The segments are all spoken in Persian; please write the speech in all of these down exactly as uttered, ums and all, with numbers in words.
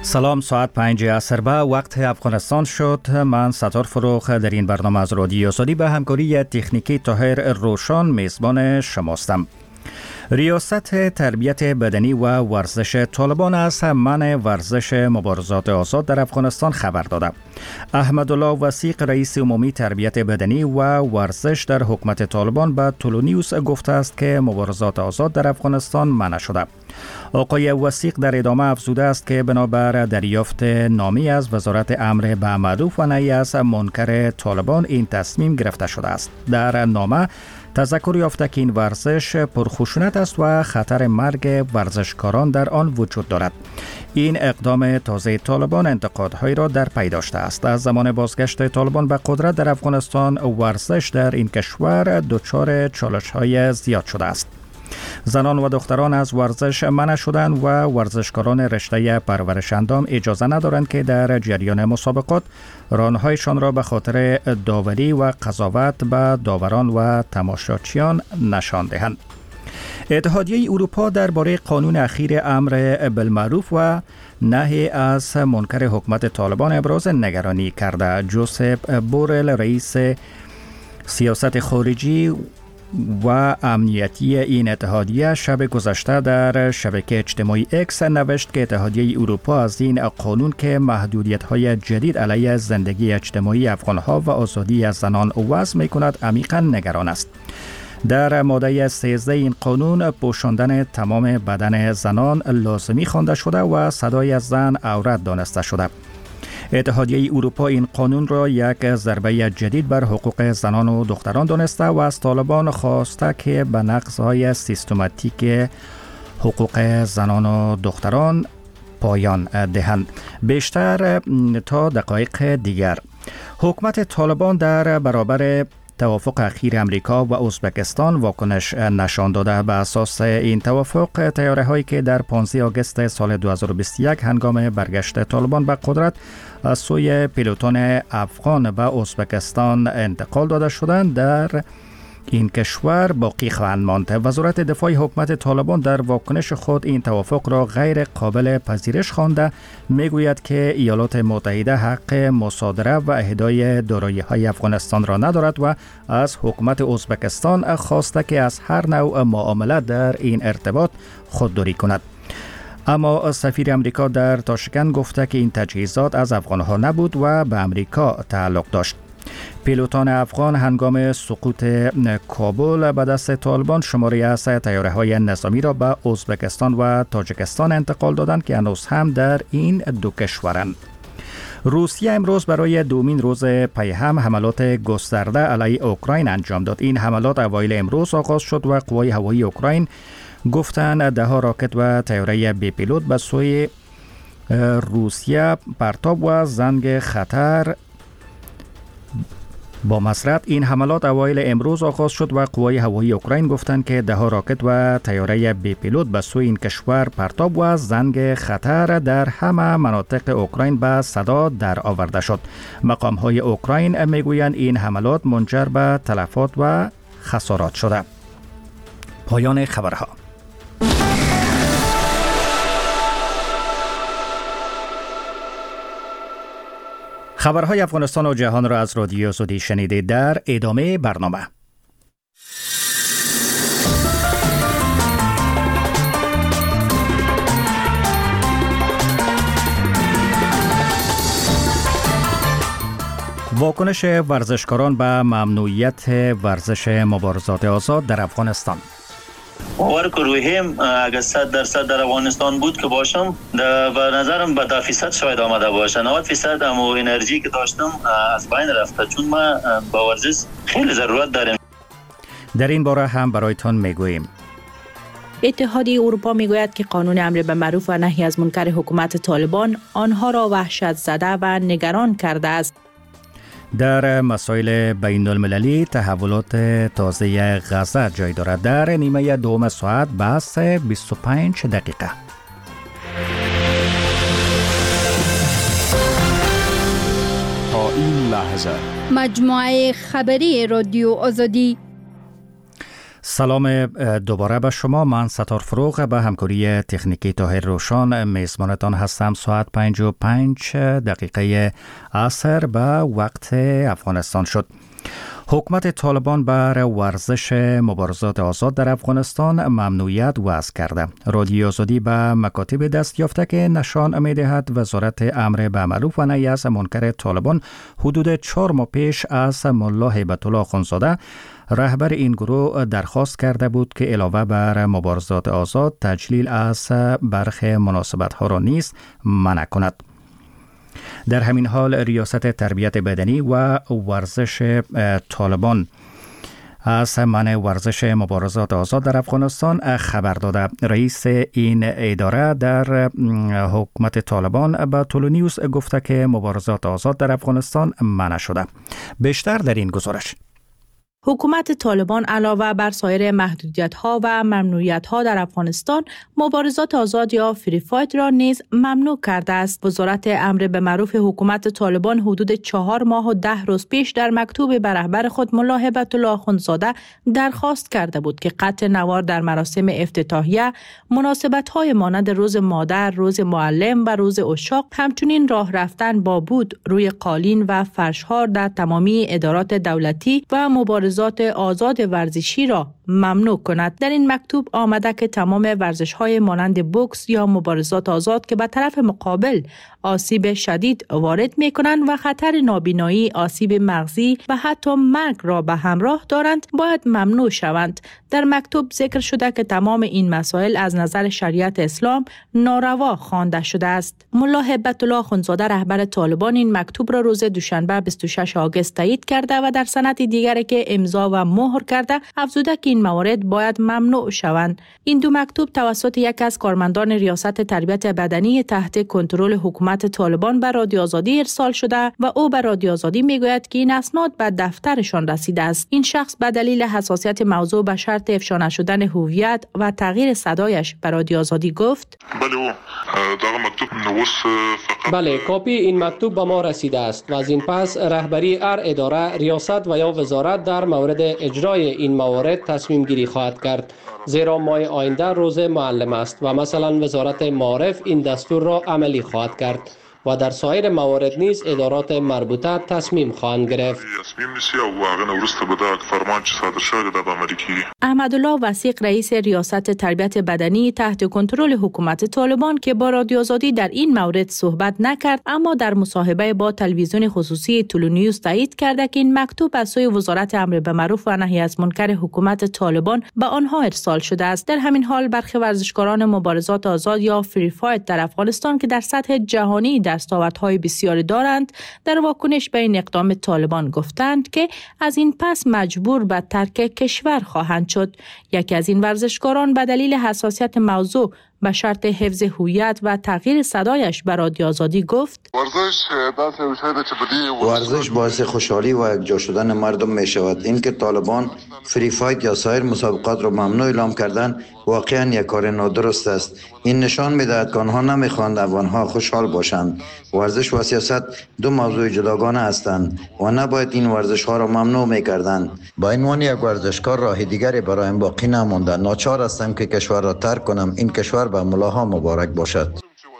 سلام، ساعت پنج عصر به وقت افغانستان شد. من ستار فروخ در این برنامه از رادیو آزادی به همکاری تکنیکی طاهر روشان میزبان شماستم. ریاست تربیت بدنی و ورزش طالبان از منع ورزش مبارزات آزاد در افغانستان خبر داده. احمدالله وثیق رئیس عمومی تربیت بدنی و ورزش در حکومت طالبان به تولونیوس گفته است که مبارزات آزاد در افغانستان منع شده. آقای وثیق در ادامه افزوده است که بنابر دریافت نامی از وزارت امر به معروف و نهی از منکر طالبان این تصمیم گرفته شده است. در نامه تذکر یافته که این ورزش پرخشونت است و خطر مرگ ورزشکاران در آن وجود دارد. این اقدام تازه طالبان انتقادهایی را در پی داشته است. از زمان بازگشت طالبان به قدرت در افغانستان ورزش در این کشور دچار چالش‌های زیاد شده است. زنان و دختران از ورزش منع شدند و ورزشکاران رشته پرورش اندام اجازه ندارند که در جریان مسابقات رانهایشان را به خاطر داوری و قضاوت به داوران و تماشاچیان نشان دهند. اتحادیه اروپا درباره قانون اخیر امر بالمعروف و نهی از منکر حکومت طالبان ابراز نگرانی کرده. جوزپ بورل رئیس سیاست خارجی و امنیتی این اتحادیه شب گذشته در شبکه اجتماعی اکس نوشت که اتحادیه اروپا از این قانون که محدودیت‌های جدید علیه زندگی اجتماعی افغان‌ها و آزادی از زنان وضع می‌کند عمیقاً نگران است. در ماده سیزده این قانون پوشاندن تمام بدن زنان لازمی خوانده شده و صدای زن عورت دانسته شده. اتحادیه اروپا این قانون را یک ضربه جدید بر حقوق زنان و دختران دانسته و از طالبان خواسته که به نقض‌های سیستماتیک حقوق زنان و دختران پایان دهند. بیشتر تا دقایق دیگر حکومت طالبان در برابر توافق اخیر امریکا و ازبکستان واکنش نشان داده. به اساس این توافق طیاره هایی که در پانزده آگوست سال دو هزار و بیست و یک هنگام برگشت طالبان به قدرت از سوی پیلوتان افغان به ازبکستان انتقال داده شدند در این کشور باقی خواهند ماند. وزارت دفاع حکومت طالبان در واکنش خود این توافق را غیر قابل پذیرش خوانده. میگوید که ایالات متحده حق مصادره و اهدای دارایی‌های افغانستان را ندارد و از حکومت ازبکستان خواسته که از هر نوع معامله در این ارتباط خودداری کند. اما سفیر امریکا در تاشکند گفته که این تجهیزات از افغانها نبود و به امریکا تعلق داشت. پیلوتان افغان هنگام سقوط کابل به دست طالبان شماری از طیاره‌های نظامی را به ازبکستان و تاجیکستان انتقال دادند که هنوز هم در این دو کشورند. روسیه امروز برای دومین روز پی هم حملات گسترده علیه اوکراین انجام داد. این حملات اوایل امروز آغاز شد و قوای هوایی اوکراین گفتند ده ها راکت و طیاره بی پیلوت به سوی روسیه پرتاب و زنگ خطر با مسرت. این حملات اوایل امروز آغاز شد و قوای هوایی اوکراین گفتند که ده ها راکت و طیاره بی پیلوت به سوی این کشور پرتاب و زنگ خطر در همه مناطق اوکراین به صدا در آورده شد. مقام های اوکراین میگویند این حملات منجر به تلفات و خسارات شده. پایان خبرها. خبرهای افغانستان و جهان را از رادیو آزادی شنیدید. در ادامه برنامه واکنش ورزشکاران به ممنوعیت ورزش مبارزات آزاد در افغانستان. باور که روحیم اگر صد درصد در افغانستان بود که باشم و نظرم به ده فیصد شاید آمده باشه. نود فیصد هم انرژی که داشتم از بین رفته چون ما با ورزش خیلی ضرورت داریم. در این باره هم برایتان میگوییم. اتحادیه اروپا میگوید که قانون امر به معروف و نهی از منکر حکومت طالبان آنها را وحشت زده و نگران کرده است. در مسائل بین المللی تحولات تازه غزه جای دارد. در نیمه دوم ساعت بحث بیست و پنج دقیقه. تا این لحظه مجموعه خبری رادیو آزادی. سلام دوباره به شما. من ستار فروغ به همکاری تکنیکی طاهر روشان میزبانتان هستم. ساعت پنج و پنج دقیقه عصر به وقت افغانستان شد. حکومت طالبان بر ورزش مبارزات آزاد در افغانستان ممنوعیت وضع کرده. رادیو آزادی به مکاتب دست یافته که نشان می‌دهد وزارت امر به معروف و نهی از منکر طالبان حدود چهار ماه پیش از ملا هیبت الله اخوندزاده رهبر این گروه درخواست کرده بود که علاوه بر مبارزات آزاد تجلیل از برخی مناسبت‌ها را نیز منع کند. در همین حال ریاست تربیت بدنی و ورزش طالبان از منع ورزش مبارزات آزاد در افغانستان خبر داده. رئیس این اداره در حکومت طالبان به تولونیوس گفته که مبارزات آزاد در افغانستان منع شده. بیشتر در این گزارش. حکومت طالبان علاوه بر سایر محدودیت‌ها و ممنوعیت‌ها در افغانستان، مبارزات آزاد یا فری فایت را نیز ممنوع کرده است. وزارت امر به معروف حکومت طالبان حدود چهار ماه و ده روز پیش در مکتوب به رهبر خود ملا هیبت الله اخوندزاده درخواست کرده بود که قطع نوار در مراسم افتتاحیه، مناسبت‌های مانند روز مادر، روز معلم و روز عشاق، همچنین راه رفتن با بود روی قالین و فرش‌ها در تمامی ادارات دولتی و مبارزات آزاد ورزشی را ممنوع کند. در این مکتوب آمده که تمام ورزش‌های مانند بوکس یا مبارزات آزاد که به طرف مقابل آسیب شدید وارد می‌کنند و خطر نابینایی، آسیب مغزی و حتی مرگ را به همراه دارند باید ممنوع شوند. در مکتوب ذکر شده که تمام این مسائل از نظر شریعت اسلام ناروا خوانده شده است. ملا هیبت الله اخوندزاده رهبر طالبان این مکتوب را روز دوشنبه بیست و ششم آگوست تایید کرده و در سند دیگری که امضا و مهر کرده افزوده که این موارد باید ممنوع شوند. این دو مکتوب توسط یک از کارمندان ریاست تربیت بدنی تحت کنترل حکومت طالبان به رادیو آزادی ارسال شده و او به رادیو آزادی میگوید که این اسناد به دفترشان رسیده است. این شخص به دلیل حساسیت موضوع به شرط افشا نشدن هویت و تغییر صدایش به رادیو آزادی گفت: بله مکتوب فقط بله کاپی این مکتوب به ما رسیده است و از این پس رهبری هر اداره، ریاست و یا وزارت در مورد اجرای این موارد تصمیم گیری خواهد کرد، زیرا ماه آینده روز معلم است و مثلا وزارت معارف این دستور را عملی خواهد کرد و در سایر موارد نیز ادارات مربوطه تصمیم خواهند گرفت. احمدالله وثیق رئیس ریاست تربیت بدنی تحت کنترل حکومت طالبان که با رادیو آزادی در این مورد صحبت نکرد، اما در مصاحبه با تلویزیون خصوصی تولونیوس تایید کرده که این مکتوب از سوی وزارت امر به معروف و نهی از منکر حکومت طالبان به آنها ارسال شده است. در همین حال برخی ورزشکاران مبارزات آزاد یا فری فایت در افغانستان که در سطح جهانی دستاوردهای بسیاری دارند، در واکنش به این اقدام طالبان گفتند که از این پس مجبور به ترک کشور خواهند شد. یکی از این ورزشکاران به دلیل حساسیت موضوع به شرط حفظ هویت و تغییر صدایش به رادیو آزادی گفت: ورزش باعث خوشحالی و یکجا شدن مردم می شود. این که طالبان فری فایت یا سایر مسابقات را ممنوع اعلام کردن واقعا یک کار نادرست است. این نشان می‌دهد که آنها نمی‌خواهند افغان‌ها خوشحال باشند. ورزش و سیاست دو موضوع جداگانه هستند و نباید این ورزش‌ها را ممنوع می‌کردند. با این عنوان یک ورزشکار راه دیگری برایم باقی نمانده. ناچار هستم که کشور را ترک کنم. این کشور به ملاها مبارک باشد.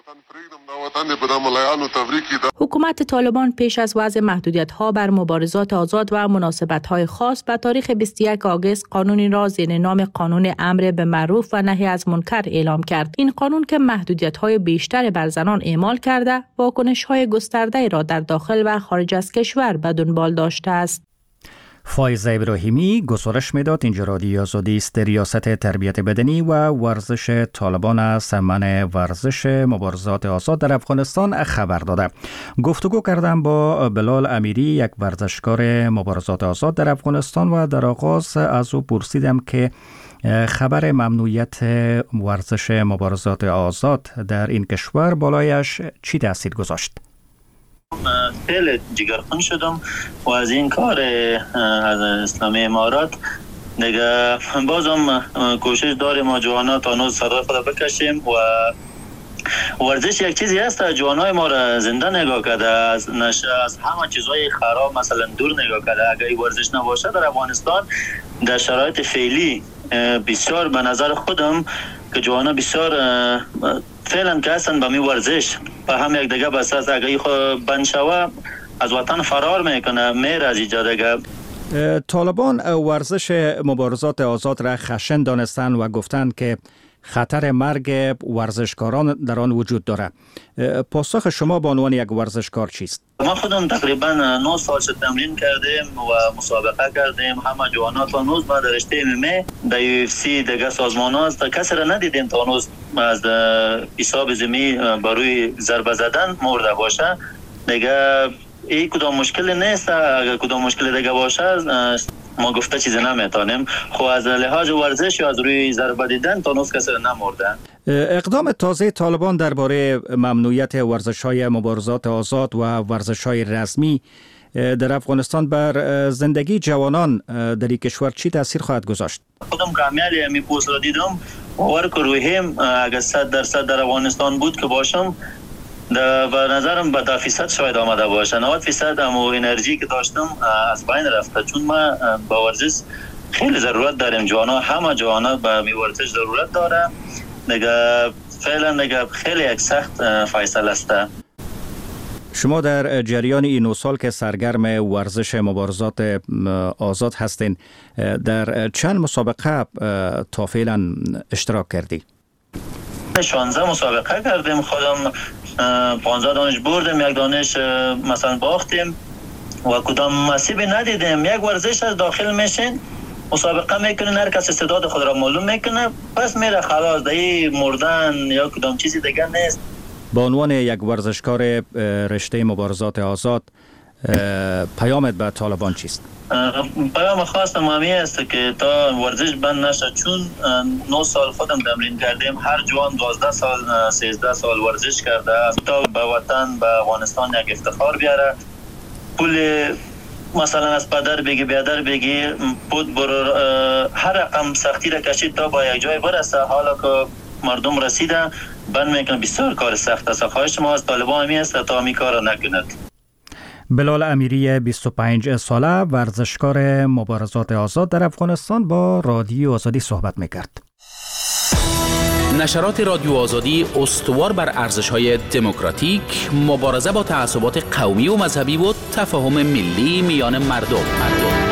حکومت طالبان پیش از وضع محدودیت‌ها بر مبارزات آزاد و مناسبت‌های خاص به تاریخ بیست و یکم آگوست قانونی را زیر نام قانون امر به معروف و نهی از منکر اعلام کرد. این قانون که محدودیت‌های بیشتر بر زنان اعمال کرده، واکنش‌های گسترده‌ای را در داخل و خارج از کشور به دنبال داشته است. فایزه ابراهیمی گزارش میداد. اینجا رادیو آزادی است. ریاست تربیت بدنی و ورزش طالبان از منع ورزش مبارزات آزاد در افغانستان خبر داده. گفتگو کردم با بلال امیری، یک ورزشکار مبارزات آزاد در افغانستان، و در آغاز از او پرسیدم که خبر ممنوعیت ورزش مبارزات آزاد در این کشور بالایش چی تاثیر گذاشت؟ خیلی جگرخون شدم و از این کار از اسلامی امارات دیگه بازم کوشش داریم ما جوانا تا نوز صدا خدا بکشیم و ورزش یک چیزی هست جوانای ما را زنده نگاه کرده، از نشه از همه چیزهای خراب مثلا دور نگاه کرده. اگر ورزش نباشه در افغانستان در شرایط فعلی بسیار به نظر خودم که جوانا بسیار فعلا که هستن به می ورزش و هم یک دیگه بس از اگه خود بند شوه از وطن فرار میکنه میره از اینجا دیگه. طالبان ورزش مبارزات آزاد را خشن دانستند و گفتند که خطر مرگ ورزشکاران در آن وجود دارد. پاسخ شما به عنوان یک ورزشکار چیست؟ ما خودم تقریبا نه سال شد تمرین کردیم و مسابقه کردیم. همه جوانات و نوز ما در رشته ام ام در یو اف سی دیگه سازمان هاست کسی را ندیدیم تا نوز از حساب زمین بروی ضربه زدن مرده باشه. دیگه این کدام مشکل نیست. اگر کدام مشکل دیگه باشه ما گفته چیزی نمیتونیم. خب از لحاظ ورزش یا از روی ضربه دیدن تا نوز کسی نمرده. اقدام تازه طالبان درباره ممنوعیت ورزش‌های مبارزات آزاد و ورزش‌های رسمی در افغانستان بر زندگی جوانان در این کشور چی تاثیر خواهد گذاشت؟ خودم کامیالی می پوست را دیدم باور کرویم اگر صد درصد در افغانستان بود که باشم و نظرم به ده فیصد شاید آمده باشه. نود فیصد امو انرژی که داشتم از بین رفته چون ما با ورزش خیلی ضرورت داریم. جوانا همه جوانا به می ورزش ضرورت داره. دیگه فعلا دیگه خیلی یک سخت فیصله است. شما در جریان این نو سال که سرگرم ورزش مبارزات آزاد هستین در چند مسابقه تا فعلا اشتراک کردی؟ شانزده مسابقه کردیم. خودم پانزده دانش بردیم، یک دانش مثلا باختیم و کدام نصیبی ندیدیم. یک ورزش از داخل میشین مسابقه میکنین هر کس استعداد خود را معلوم میکنه پس میره خلاص دیگه مردن یا کدام چیزی دیگه نیست. با عنوان یک ورزشکار رشته مبارزات آزاد پیامت به طالبان چیست؟ پیام خواستم همی است که تا ورزش بند نشه چون نه سال خودم تمرین کردیم. هر جوان دوازده سال سیزده سال ورزش کرده تا به وطن به افغانستان یک افتخار بیاره. پول مثلا از پدر بگی بیادر بگی بود برو هر رقم سختی را کشید تا با یک جای برسه. حالا که مردم رسیده بند میکنه بسیار کار سخت است. خواهش ما از طالبان همی است تا همی کار را نکند. بلال امیری بیست و پنج ساله ورزشکار مبارزات آزاد در افغانستان با رادیو آزادی صحبت میکرد. نشرات رادیو آزادی استوار بر ارزش‌های دموکراتیک، مبارزه با تعصبات قومی و مذهبی و تفاهم ملی میان مردم. مردم.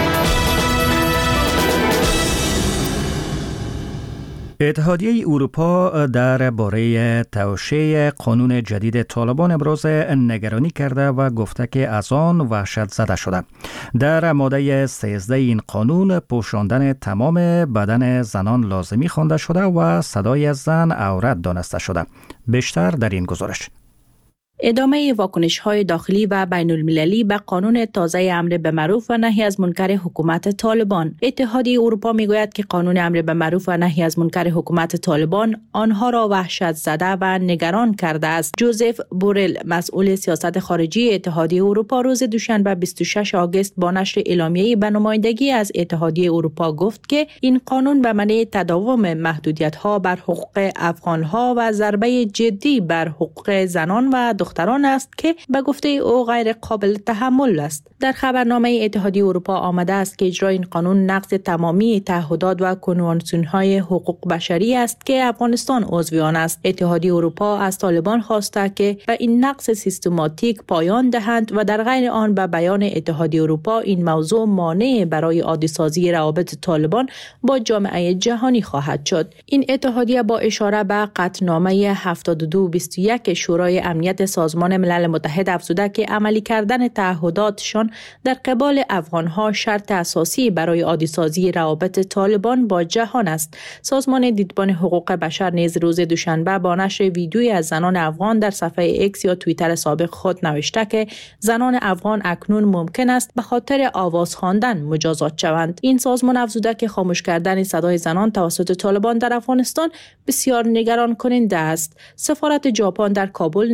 اتحادیه اروپا درباره توشیح قانون جدید طالبان ابراز نگرانی کرده و گفته که از آن وحشت زده شده. در ماده سیزده این قانون پوشاندن تمام بدن زنان لازمی خوانده شده و صدای زن عورت دانسته شده. بیشتر در این گزارش. ادامه واکنش‌های داخلی و بین المللی به قانون تازه امر به معروف و نهی از منکر حکومت طالبان. اتحادیه اروپا میگوید که قانون امر به معروف و نهی از منکر حکومت طالبان آنها را وحشت زده و نگران کرده است. جوزف بورل مسئول سیاست خارجی اتحادیه اروپا روز دوشنبه بیست و ششم آگوست با نشر اعلامیه‌ای به نمایندگی از اتحادیه اروپا گفت که این قانون به معنی تداوم محدودیت‌ها بر حقوق افغان‌ها و ضربه جدی بر حقوق زنان و دختران است که به گفته او غیر قابل تحمل است. در خبرنامه اتحادیه اروپا آمده است که اجرای این قانون نقض تمامی تعهدات و کنوانسیون‌های حقوق بشری است که افغانستان عضو آن است. اتحادیه اروپا از طالبان خواسته که به این نقض سیستماتیک پایان دهند و در غیر آن به بیان اتحادیه اروپا این موضوع مانع برای عادی‌سازی روابط طالبان با جامعه جهانی خواهد شد. این اتحادیه با اشاره به قطعنامه هفتاد و دو بیست و یک شورای امنیت سازمان ملل متحد افزوده که عملی کردن تعهداتشان در قبال افغانها شرط اساسی برای عادی‌سازی روابط طالبان با جهان است. سازمان دیدبان حقوق بشر نیز روز دوشنبه با نشر ویدیویی از زنان افغان در صفحه اکس یا توییتر سابق خود نوشته که زنان افغان اکنون ممکن است به خاطر آواز خواندن مجازات شوند. این سازمان افزوده که خاموش کردن صدای زنان توسط طالبان در افغانستان بسیار نگران کننده است. سفارت ژاپن در کابل نیز در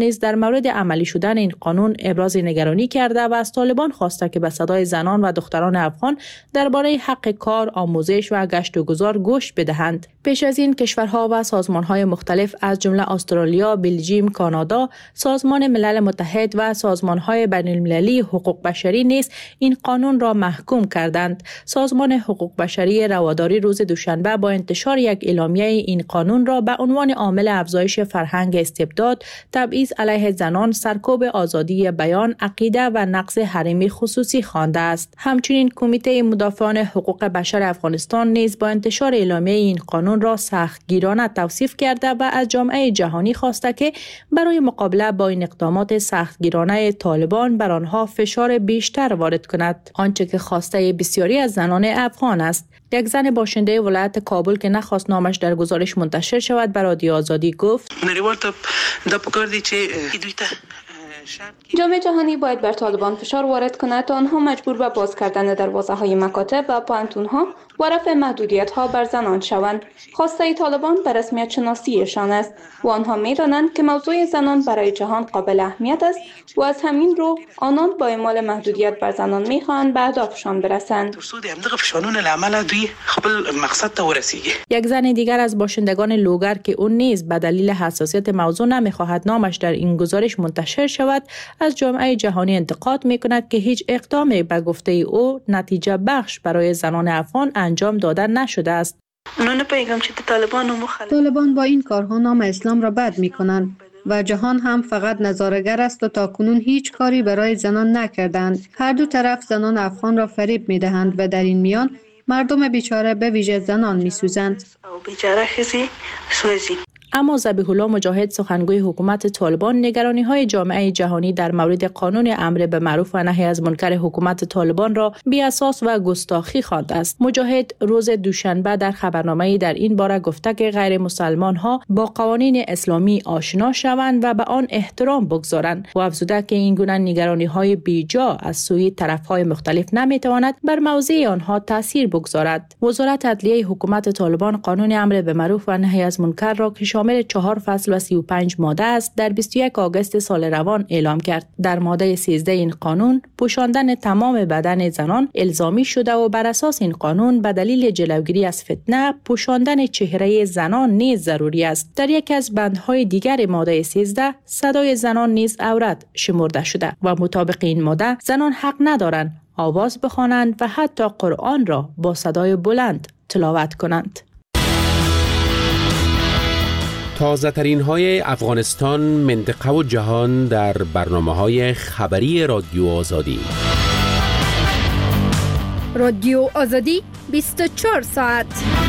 مورد عملی شدن این قانون ابراز نگرانی کرده و از طالبان خواسته که به صدای زنان و دختران افغان درباره حق کار، آموزش و گشت و گذار گوش بدهند. پیش از این کشورها و سازمان‌های مختلف از جمله استرالیا، بلژیم، کانادا، سازمان ملل متحد و سازمان‌های بین‌المللی حقوق بشری نیز این قانون را محکوم کردند. سازمان حقوق بشری رواداری روز دوشنبه با انتشار یک اعلامیه این قانون را به عنوان عامل افزایش فرهنگ استبداد، تبعیض علیه زنان، سرکوب آزادی بیان، عقیده و نقض حریم خصوصی خوانده است. همچنین کمیته مدافعان حقوق بشر افغانستان نیز با انتشار اعلامیه این قانون را سختگیرانه توصیف کرده و از جامعه جهانی خواسته که برای مقابله با این اقدامات سختگیرانه طالبان بر آنها فشار بیشتر وارد کند، آنچه که خواسته بسیاری از زنان افغان است. یک زن باشنده ولایت کابل که نخواست نامش در گزارش منتشر شود به رادیو آزادی گفت: جامعه جهانی باید بر طالبان فشار وارد کند تا آنها مجبور به باز کردن دروازه‌های مکاتب و پانتون‌ها و رفع محدودیت‌ها بر زنان شوند. خواسته طالبان به رسمیت شناسیشان است و آنها می‌دانند که موضوع زنان برای جهان قابل اهمیت است و از همین رو آنان با اعمال محدودیت بر زنان می‌خواهند به اهدافشان برسند. یک زن دیگر از باشندگان لوگر که اون نیز به دلیل حساسیت موضوع نمی‌خواهد نامش در این گزارش منتشر شود، از جامعه جهانی انتقاد می‌کند که هیچ اقدامی به گفته او نتیجه بخش برای زنان افغان انجام داده نشده است. طالبان با این کارها نام اسلام را بد می‌کنند و جهان هم فقط نظاره‌گر است و تاکنون هیچ کاری برای زنان نکردند. هر دو طرف زنان افغان را فریب می‌دهند و در این میان مردم بیچاره به ویژه زنان می‌سوزند. اما ذبیح الله مجاهد سخنگوی حکومت طالبان نگرانی‌های جامعه جهانی در مورد قانون امر به معروف و نهی از منکر حکومت طالبان را بی اساس و گستاخی خوانده است. مجاهد روز دوشنبه در خبرنامه‌ای در این باره گفته که غیر مسلمان‌ها با قوانین اسلامی آشنا شوند و به آن احترام بگذارند و افزوده که این گونه نگرانی‌های بیجا از سوی طرف‌های مختلف نمی‌تواند بر موضع آنها تاثیر بگذارد. وزارت عدلیه حکومت طالبان قانون امر به معروف و نهی از منکر را که شامل چهار فصل و سی و پنج ماده است در بیست و یک آگوست سال روان اعلام کرد. در ماده سیزده این قانون پوشاندن تمام بدن زنان الزامی شده و بر اساس این قانون به دلیل جلوگیری از فتنه پوشاندن چهره زنان نیز ضروری است. در یک از بندهای دیگر ماده سیزده صدای زنان نیز عورت شمرده شده و مطابق این ماده زنان حق ندارند آواز بخوانند و حتی قرآن را با صدای بلند تلاوت کنند. تازه ترین های افغانستان، منطقه و جهان در برنامه های خبری رادیو آزادی. رادیو آزادی بیست و چهار ساعت.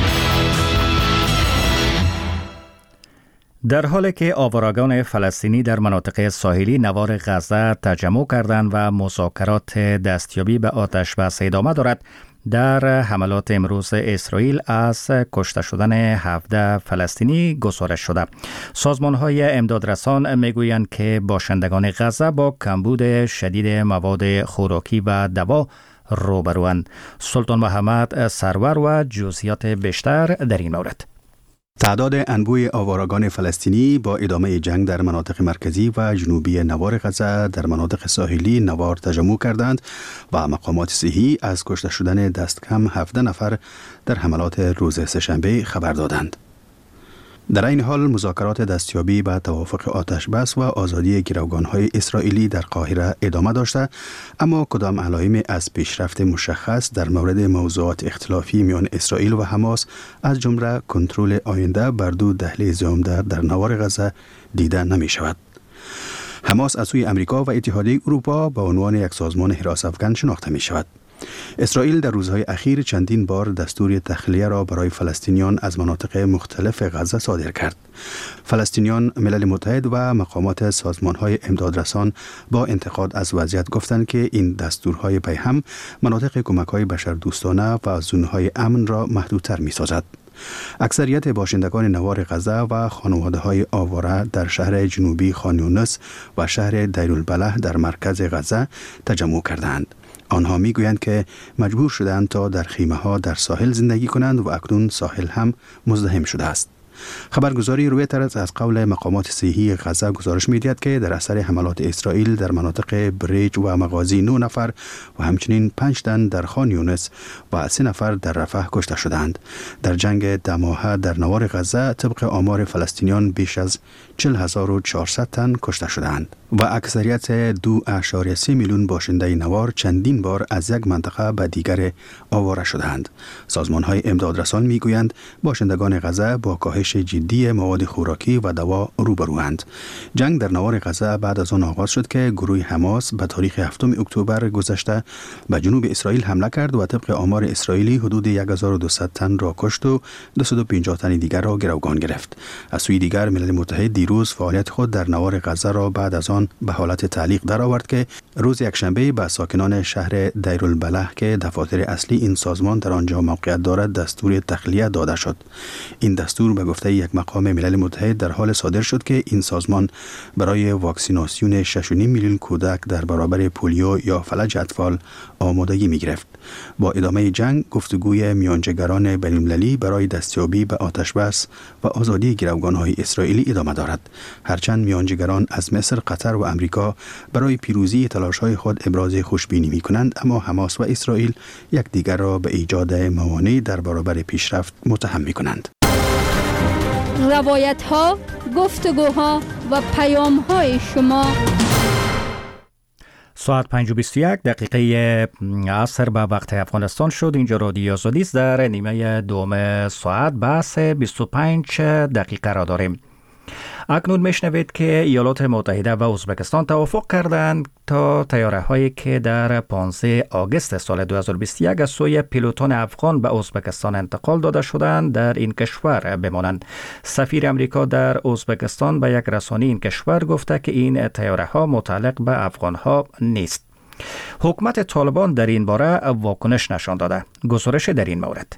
در حالی که آوارگان فلسطینی در مناطق ساحلی نوار غزه تجمع کردند و مذاکرات دستیابی به آتش بس ادامه دارد، در حملات امروز اسرائیل از کشته شدن هفده فلسطینی گزارش شده. سازمان‌های امدادرسان میگویند که باشندگان غزه با کمبود شدید مواد خوراکی و دوا روبروند. سلطان محمد سرور و جزئیات بیشتر در این مورد. تعداد انبوه آوارگان فلسطینی با ادامه جنگ در مناطق مرکزی و جنوبی نوار غزه در مناطق ساحلی نوار تجمع کردند و مقامات صحی از کشته شدن دست کم هفده نفر در حملات روز سه‌شنبه خبر دادند. در این حال مذاکرات دستیابی به توافق آتش بس و آزادی گروگان‌های اسرائیلی در قاهره ادامه داشته، اما کدام علائمی از پیشرفت مشخص در مورد موضوعات اختلافی میان اسرائیل و حماس از جمله کنترل آینده بر دو دهلیز عمده در نوار غزه دیده نمی شود. حماس از سوی امریکا و اتحادیه اروپا به عنوان یک سازمان حراس افغان شناخته می شود. اسرائیل در روزهای اخیر چندین بار دستور تخلیه را برای فلسطینیان از مناطق مختلف غزه صادر کرد. فلسطینیان، ملل متحد و مقامات سازمان‌های امدادرسان با انتقاد از وضعیت گفتند که این دستورهای پیهم مناطق کمک‌های بشردوستانه و زونهای امن را محدودتر می‌سازد. اکثریت باشندگان نوار غزه و خانواده‌های آواره در شهر جنوبی خان یونس و شهر دیرالبلح در مرکز غزه تجمع کردند. آنها میگویند که مجبور شدند تا در خیمه‌ها در ساحل زندگی کنند و اکنون ساحل هم مزدحم شده است. خبرگزاری رویترز از قول مقامات صحی غزه گزارش می‌دهد که در اثر حملات اسرائیل در مناطق بریج و مغازی نه نفر و همچنین پنج تن در خان یونس و سه نفر در رفح کشته شدند. در جنگ دماهه در نوار غزه طبق آمار فلسطینیان بیش از چهل هزار و چهارصد تن کشته شدند و اکثریت دو اعشاریه سه میلیون باشنده نوار چندین بار از یک منطقه به دیگر آواره شدند. سازمان‌های امدادرسان میگویند باشندگان غزه با کاهش جدی مواد خوراکی و دوا روبروند. جنگ در نوار غزه بعد از آن آغاز شد که گروه حماس به تاریخ هفتم اکتبر گذشته به جنوب اسرائیل حمله کرد و طبق آمار اسرائیلی حدود هزار و دویست تن را کشت و دویست و پنجاه تن دیگر را گروگان گرفت. از سوی دیگر ملل متحد دیروز فعالیت خود در نوار غزه را بعد از آن به حالت تعلیق درآورد که روز یکشنبه به ساکنان شهر دیرالبلح که دفاتر اصلی این سازمان در آنجا موقعیت دارد دستور تخلیه داده شد. این دستور به گفته یک مقام ملل متحد در حال صادر شد که این سازمان برای واکسیناسیون شش و نیم میلیون کودک در برابر پولیو یا فلج اطفال آمادگی می گرفت. با ادامه جنگ گفتگوی میانجیگران بین‌المللی برای دستیابی به آتشبس و آزادی گروگان‌های اسرائیلی ادامه دارد. هرچند میانجیگران از مصر، قطر و امریکا برای پیروزی تلاش‌های خود ابراز خوشبینی می‌کنند، اما حماس و اسرائیل یکدیگر را به ایجاد موانع در برابر پیشرفت متهم می‌کنند. روایت‌ها، گفتگوها و پیام‌های شما. ساعت پنج و بیست و یک دقیقه عصر به وقت افغانستان شد. اینجا رادیو آزادی است. در نیمه دوم ساعت بحث بیست و پنج دقیقه را داریم. اکنون میشنوید که ایالات متحده و ازبکستان توافق کردند تا طیاره هایی که در پانزده آگوست سال دو هزار و بیست و یک از سوی پیلوتان افغان به ازبکستان انتقال داده شدند در این کشور بمانند. سفیر امریکا در ازبکستان به یک رسانه این کشور گفته که این طیاره ها متعلق به افغان ها نیست. حکومت طالبان در این باره واکنش نشان داده. گزارش در این مورد.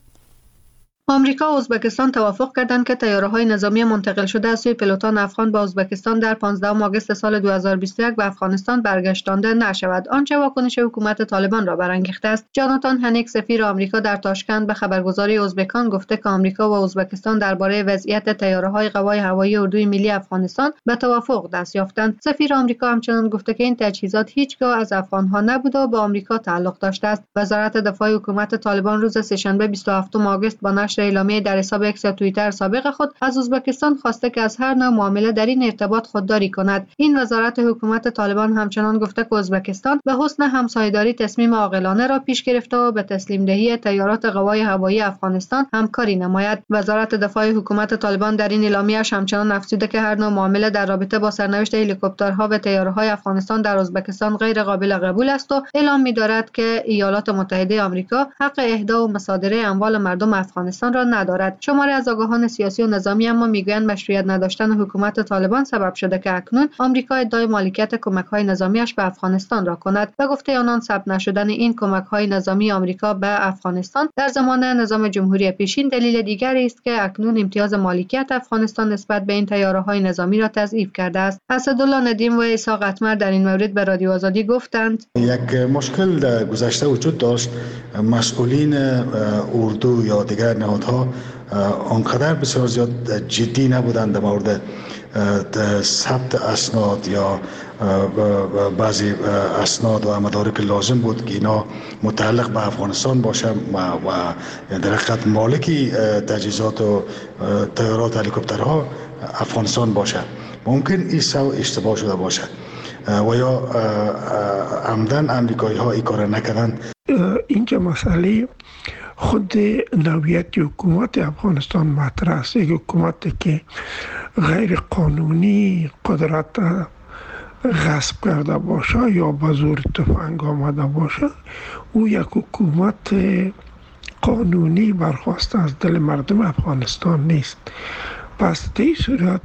آمریکا و ازبکستان توافق کردند که طیاره‌های نظامی منتقل شده از سوی پیلوتان افغان به ازبکستان در پانزده آگوست سال دو هزار و بیست و یک به افغانستان برگشتانده نشود، آنچه واکنش حکومت طالبان را برانگیخته است. جاناتان هنیک سفیر آمریکا در تاشکند به خبرگزاری ازبکان گفته که آمریکا و ازبکستان درباره وضعیت طیاره‌های قوای هوایی اردوی ملی افغانستان به توافق دست یافتند. سفیر آمریکا همچنین گفته که این تجهیزات هیچگاه از افغان‌ها نبوده و به آمریکا تعلق داشته است. وزارت دفاع حکومت طالبان روز سه‌شنبه بیست و هفتم آگوست با نشر اعلامیه در حساب اکس یا توییتر سابق خود از ازبکستان خواسته که از هر نوع معامله در این ارتباط خودداری کند. این وزارت حکومت طالبان همچنان گفته که ازبکستان به حسن همسایه‌داری تصمیم عاقلانه را پیش گرفته و به تسلیم دهی طیارات قوای هوایی افغانستان همکاری نماید. وزارت دفاع حکومت طالبان در این اعلامیه‌اش همچنان افزوده که هر نوع معامله در رابطه با سرنوشت هلیکوپترها و طیاره‌های افغانستان در ازبکستان غیر قابل قبول است و اعلام می‌دارد که ایالات متحده آمریکا حق اهدا و مصادره اموال مردم افغانستان را ندارد. شماری از آگاهان سیاسی و نظامی اما میگویند مشروعیت نداشتن حکومت طالبان سبب شده که اکنون آمریکا ادعای مالکیت کمک‌های نظامیش به افغانستان را کند. به گفته آنان ثبت نشدن این کمک‌های نظامی آمریکا به افغانستان در زمان نظام جمهوری پیشین دلیل دیگری است که اکنون امتیاز مالکیت افغانستان نسبت به این طیاره‌های نظامی را تضعیف کرده است. اسدالله ندیم و عیسی قطمر در این مورد به رادیو آزادی گفتند: یک مشکل در گذشته وجود داشت. مسئولین اردو یا دیگر نهادها آنقدر بسیار زیاد جدی نبودند در مورد ثبت اسناد یا بعضی اسناد و مدارک لازم بود که اینا متعلق به افغانستان باشه و, و در حقیقت مالکی تجهیزات و طیارات هلیکوپترها افغانستان باشه. ممکن این سو اشتباه شده باشه و یا عمدن امریکایی ها این کار نکردن. اینجا مسئله خود نوعیت حکومت افغانستان مطرح است. یک حکومتی که غیر قانونی قدرت غصب کرده باشه یا به زور تفنگ آمده باشه، او یک حکومت قانونی برخواسته از دل مردم افغانستان نیست. پس در این صورت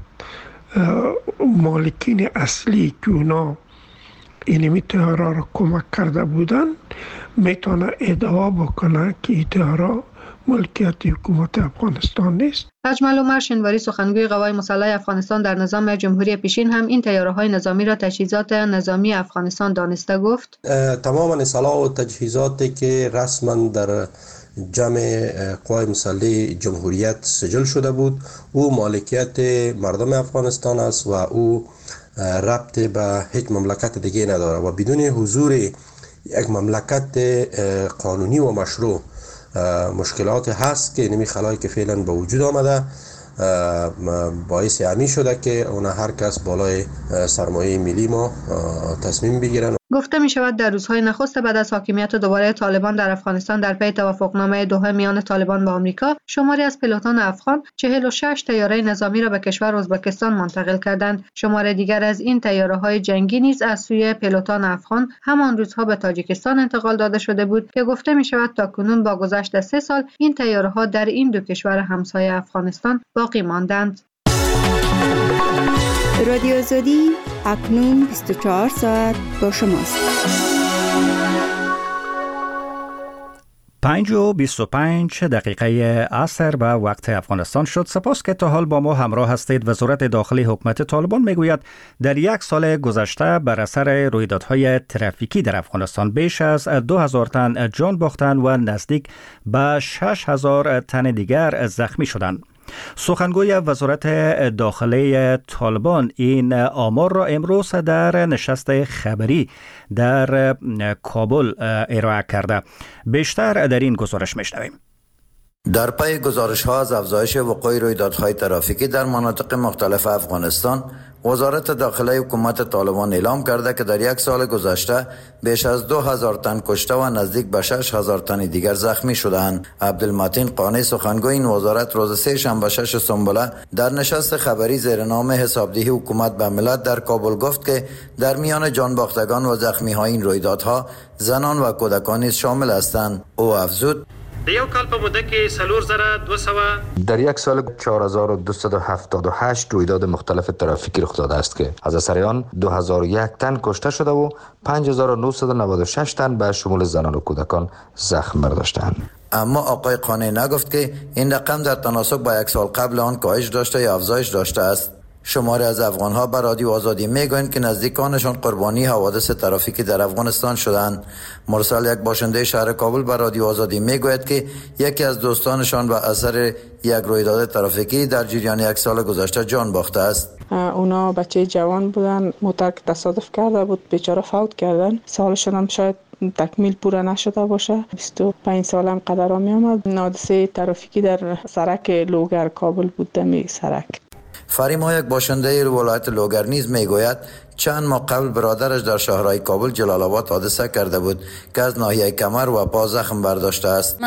مالکین اصلی که اونا اینمی طیاره را کمک کرده بودن میتونه ادعا بکنه که این طیاره ملکیت حکومت افغانستان نیست. اجمل عمر شنواری سخنگوی قوای مسلح افغانستان در نظام جمهوری پیشین هم این طیاره‌های نظامی را تجهیزات نظامی افغانستان دانسته گفت: تمام سلاح و تجهیزاتی که رسما در جمع قوای مسلح جمهوریت سجل شده بود. او مالکیت مردم افغانستان است و او ربط به هیچ مملکت دیگه نداره و بدون حضور یک مملکت قانونی و مشروع مشکلات هست که نمی خلایی که فعلا به وجود آمده باعث همین شده که اون هر کس بالای سرمایه ملی ما تصمیم بگیرن. گفته می شود در روزهای نخست بعد از حاکمیت دوباره طالبان در افغانستان در پی توافقنامه دوحه میان طالبان و آمریکا، شماری از پلوتان افغان چهل و شش طیاره نظامی را به کشور ازبکستان منتقل کردند. شمار دیگر از این طیاره‌های جنگی نیز از سوی پلوتان افغان همان روزها به تاجیکستان انتقال داده شده بود که گفته می شود تاکنون با گذشت سه سال این طیاره‌ها در این دو کشور همسایه افغانستان باقی ماندند. رادیو آزادی اکنون بیست و چهار ساعت با شماست. پنج و بیست و پنج دقیقه عصر به وقت افغانستان شد. سپاس که تا حال با ما همراه هستید. وزارت داخلی حکومت طالبان میگوید در یک سال گذشته بر اثر رویدادهای ترافیکی در افغانستان بیش از دو هزار تن جان باختند و نزدیک به شش هزار تن دیگر زخمی شدند. سخنگوی وزارت داخلی طالبان این آمار را امروز در نشست خبری در کابل ارائه کرده. بیشتر در این گزارش میشنویم. در پی گزارش ها از افزایش وقوع رویدادهای ترافیکی در مناطق مختلف افغانستان، وزارت داخلی حکومت طالبان اعلام کرده که در یک سال گذشته بیش از دو هزار تن کشته و نزدیک به شش هزار تن دیگر زخمی شدند. عبدالمتین قانی سخنگوی این وزارت روز سه شنبه شش سنبله در نشست خبری زیر نام حسابدهی حکومت به ملت در کابل گفت که در میان جان باختگان و زخمی های این رویدادها زنان و کودکان نیز شامل هستند. او افزود: یو کال په موده کې سلور زره دو سوه در یک سال چهار هزار و دویست و هفتاد و هشت رویداد مختلف ترافیکی رخ داده است که از اثر آن دو هزار و یک تن کشته شده و پنج هزار و نهصد و نود و شش تن به شمول زنان و کودکان زخم برداشتند. اما آقای قانی نگفت که این رقم در تناسب با یک سال قبل آن کاهش داشته یا افزایش داشته است. شماری از افغان‌ها به رادیو آزادی میگویند که نزدیکانشان قربانی حوادث ترافیکی در افغانستان شدند. مرسل، یک باشنده شهر کابل، به رادیو آزادی میگوید که یکی از دوستانشان به اثر یک رویداد ترافیکی در جریان یک سال گذشته جان باخته است. اونا بچه جوان بودن، موتر تصادف کرده بود، بیچاره فوت کردن. سالشون هم شاید تکمیل پورا نشده باشه. بیست و پنج سالم قدر می آمد. حادثه ترافیکی در سرک لوگر کابل بود. دمی سرک فریما، یک باشنده ولایت لوگر نیز میگوید چند ماه قبل برادرش در شهرهای کابل جلال آباد حادثه کرده بود که از ناحیه کمر و پا زخم برداشته است.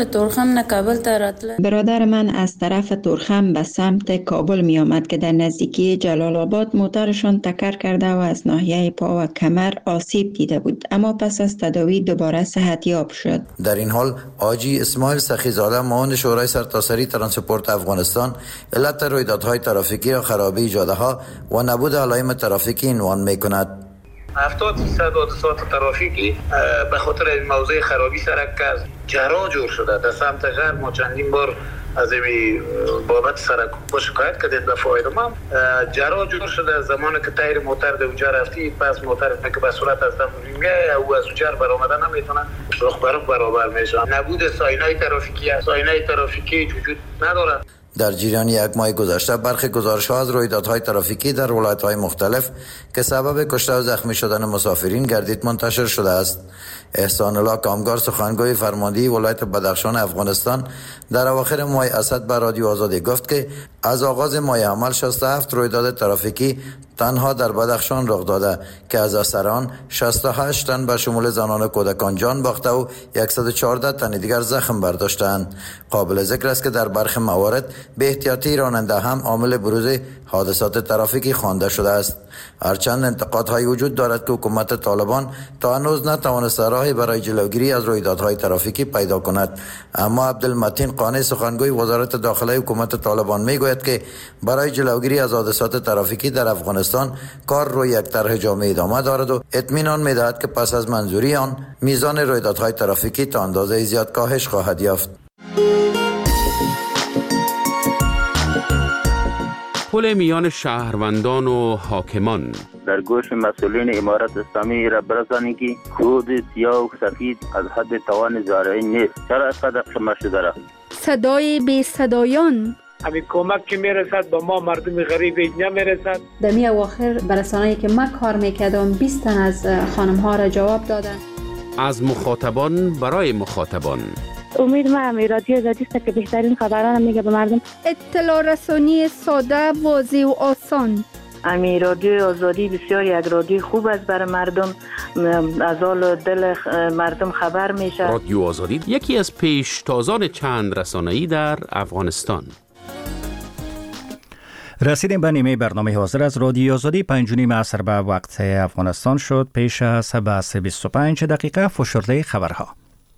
برادر من از طرف تورخم به سمت کابل می آمد که در نزدیکی جلال آباد موترشان تکر کرده و از ناحیه پا و کمر آسیب دیده بود، اما پس از تداوی دوباره صحتیاب شد. در این حال حاجی اسماعیل سخیزاده، معاون شورای سرتاسری ترانسپورت افغانستان، علت رویدادهای ترافیکی را خرابی جاده‌ها و نبود علائم ترافیکی عنوان می‌کند. هفتاد درصد حادثات ترافیکی به خاطر این موضوع خرابی سرک کرد جرا جور شده. در سمت غرب ما چندین بار از این بابت سرک با شکایت کردیم. در فاید ما جرا جور شده. زمانی که تایر موتر در اونجا رفتی، پس موتر که به صورت از دم میگه او از اونجا برآمدن نمیتونه، رخ به رخ برابر میشه. نبود ساینای ترافیکی، ساینای ترافیکی وجود نداره. در جریان یک ماه گذشته برخی گزارش‌ها از رویدادهای ترافیکی در ولایت‌های مختلف که سبب کشته و زخمی شدن مسافرین گردید منتشر شده است. احسان الله کامگار، سخنگوی فرماندهی ولایت بدخشان افغانستان، در اواخر ماه اسد به رادیو آزادی گفت که از آغاز ماه عمل شصت و هفت رویداد ترافیکی تنها در بدخشان رخ داده که از اثر آن شصت و هشت تن به شمول زنان و کودکان جان باخته و صد و چهارده تن دیگر زخم برداشتند. قابل ذکر است که در برخی موارد به احتیاطی راننده هم عامل بروز حادثات ترافیکی خوانده شده است. هرچند انتقادهای وجود دارد که حکومت طالبان تا هنوز نتوانسته راهی برای جلوگیری از رویدادهای ترافیکی پیدا کند، اما عبدالمتین قانی، سخنگوی وزارت داخلی حکومت طالبان میگوید که برای جلوگیری از حادثات ترافیکی در افغانستان کار روی یک طرح جامع ادامه دارد و اطمینان میدهد که پس از منظوری آن میزان رویدادهای ترافیکی تا اندازه زیاد کاهش خواهد یافت. پل میان شهروندان و حاکمان در گوش مسئولین امارت اسلامی را برسانید که خود سیاه و سفید از حد توان زارعی نیست. چرا اسقدر شما شده را؟ صدای بی صدایان همین کمک که میرسد به ما مردم غریب نمیرسد. در می اواخر برسانه‌ای که من کار میکردم بیست تن از خانم ها را جواب دادن. از مخاطبان برای مخاطبان. امید ما هم رادیو آزادی است که بهترین خبران میگه به مردم. اطلاع رسانی ساده، واضح و آسان. امی رادیو آزادی بسیار یک رادیو خوب است برای مردم، از حال دل مردم خبر میشه. رادیو آزادی یکی از پیشتازان چند رسانه‌ای در افغانستان. رسیدیم به نیمه برنامه حاضر از رادیو آزادی. پنج و نیم عصر به وقت افغانستان شد. پیش از بحث بیست و پنج دقیقه فشرده خبرها.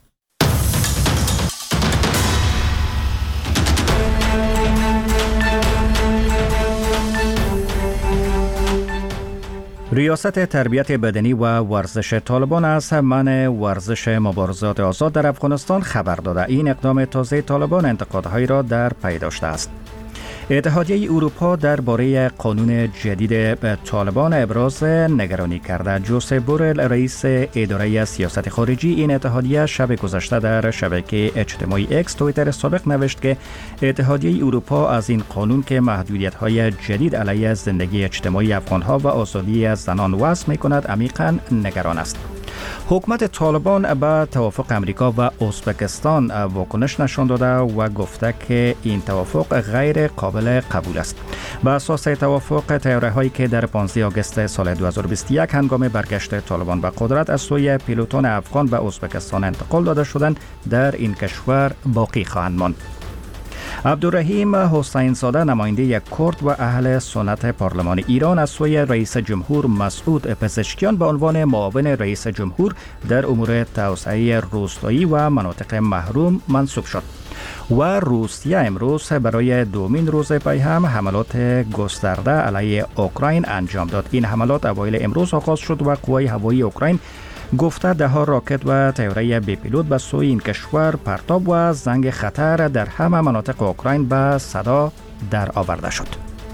ریاست تربیت بدنی و ورزش طالبان از منع ورزش مبارزات آزاد در افغانستان خبر داده. این اقدام تازه طالبان انتقادهایی را در پی داشته است. اتحادیه اروپا درباره قانون جدید طالبان ابراز نگرانی کرده. جوزپ بورل رئیس اداره سیاست خارجی این اتحادیه شب گذشته در شبکه اجتماعی اکس توییتر سابق نوشت که اتحادیه اروپا از این قانون که محدودیت‌های جدید علیه زندگی اجتماعی افغان‌ها و آزادی از زنان وضع می‌کند عمیقاً نگران است. حکومت طالبان به توافق امریکا و ازبکستان واکنش نشان داده و گفته که این توافق غیر قابل قبول است. به اساس توافق، طیاره‌هایی که در پانزده آگوست سال دو هزار و بیست و یک هنگام برگشت طالبان به قدرت از سوی پیلوتان افغان به ازبکستان انتقال داده شدند در این کشور باقی خواهند ماند. عبدالرحیم حسین زاده نماینده یک کرد و اهل سنت پارلمان ایران از سوی رئیس جمهور مسعود پزشکیان به عنوان معاون رئیس جمهور در امور توسعه روستایی و مناطق محروم منصوب شد و روسیه امروز برای دومین روز پی هم حملات گسترده علیه اوکراین انجام داد. این حملات اوایل امروز آغاز شد و قوای هوایی اوکراین گفته ده ها راکت و طیاره بی پیلوت به سوی این کشور پرتاب و زنگ خطر در همه مناطق اوکراین به صدا در آورده شد.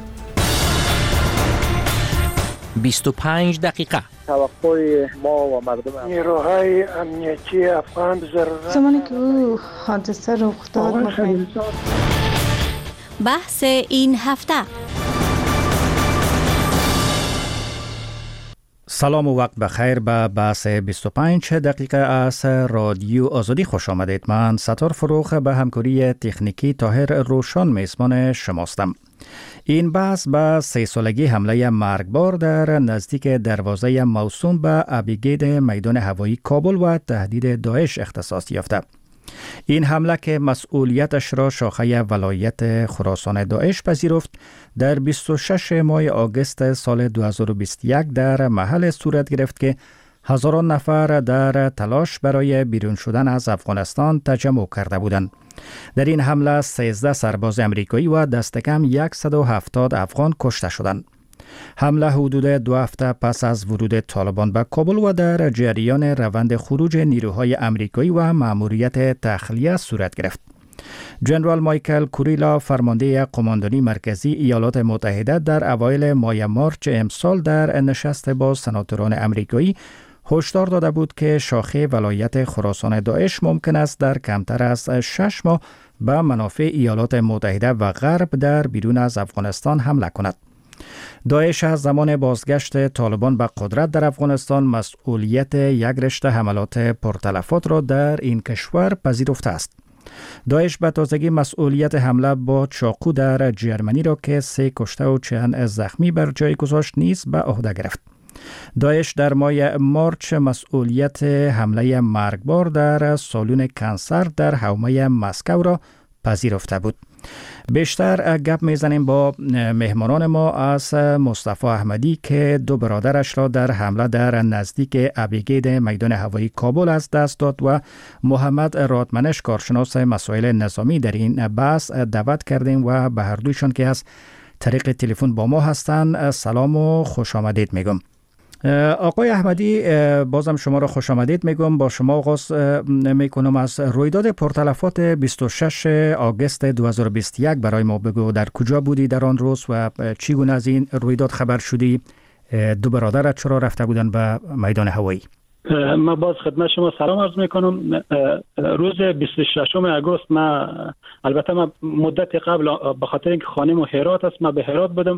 بیست و پنج دقیقه. توقع ما و مردم نیروهای امنیتی افغان ضرورت زمانی که او حادثه رخ داد بحث این هفته. سلام و وقت بخیر. به بحث بیست و پنج دقیقه از رادیو آزادی خوش آمدید. من ستار فروخ به همکاری تکنیکی طاهر روشان میزبان شماستم. این بحث به سه سالگی حمله مرگبار در نزدیک دروازه موسوم به ابیگید میدان هوایی کابل و تهدید داعش اختصاص یافته. این حمله که مسئولیتش را شاخه ولایت خراسان داعش پذیرفت در بیست و ششم ماه آگوست سال دو هزار و بیست و یک در محل صورت گرفت که هزاران نفر در تلاش برای بیرون شدن از افغانستان تجمع کرده بودند. در این حمله سیزده سرباز امریکایی و دست کم صد و هفتاد افغان کشته شدند. حمله حدود دو هفته پس از ورود طالبان به کابل و در جریان روند خروج نیروهای امریکایی و مأموریت تخلیه صورت گرفت. جنرال مایکل کوریلا فرمانده قماندانی مرکزی ایالات متحده در اوایل ماه مارچ امسال در نشست با سناتوران امریکایی هشدار داده بود که شاخه ولایت خراسان داعش ممکن است در کمتر از شش ماه به منافع ایالات متحده و غرب در بیرون از افغانستان حمله کند. داعش از زمان بازگشت طالبان به قدرت در افغانستان مسئولیت یک رشته حملات پرتلفات را در این کشور پذیرفته است. داعش به تازگی مسئولیت حمله با چاقو در جرمنی را که سه کشته و چند زخمی بر جای گذاشت نیز به عهده گرفت. داعش در ماه مارچ مسئولیت حمله مرگبار در سالن کنسر در حومه مسکو را پذیرفته بود. بیشتر گپ میزنیم با مهمانان ما از مصطفی احمدی که دو برادرش را در حمله در نزدیک ابیگید میدان هوایی کابل از دست داد و محمد رادمنش کارشناس مسائل نظامی در این بحث دعوت کردیم و به هر دویشان که از طریق تلفن با ما هستند سلام و خوش آمدید میگم. آقای احمدی بازم شما را خوش آمدید میگم. با شما آغاز میکنم. از رویداد پرتلفات بیست و شش آگوست دو هزار و بیست و یک برای ما بگو. در کجا بودی در آن روز و چگونه از این رویداد خبر شدی؟ دو برادرت چرا رفته بودن به میدان هوایی؟ من باز خدمت شما سلام عرض میکنم. روز بیست و ششم اگست ما البته من مدت قبل به خاطر اینکه خانم و هرات است، من به هرات بودم.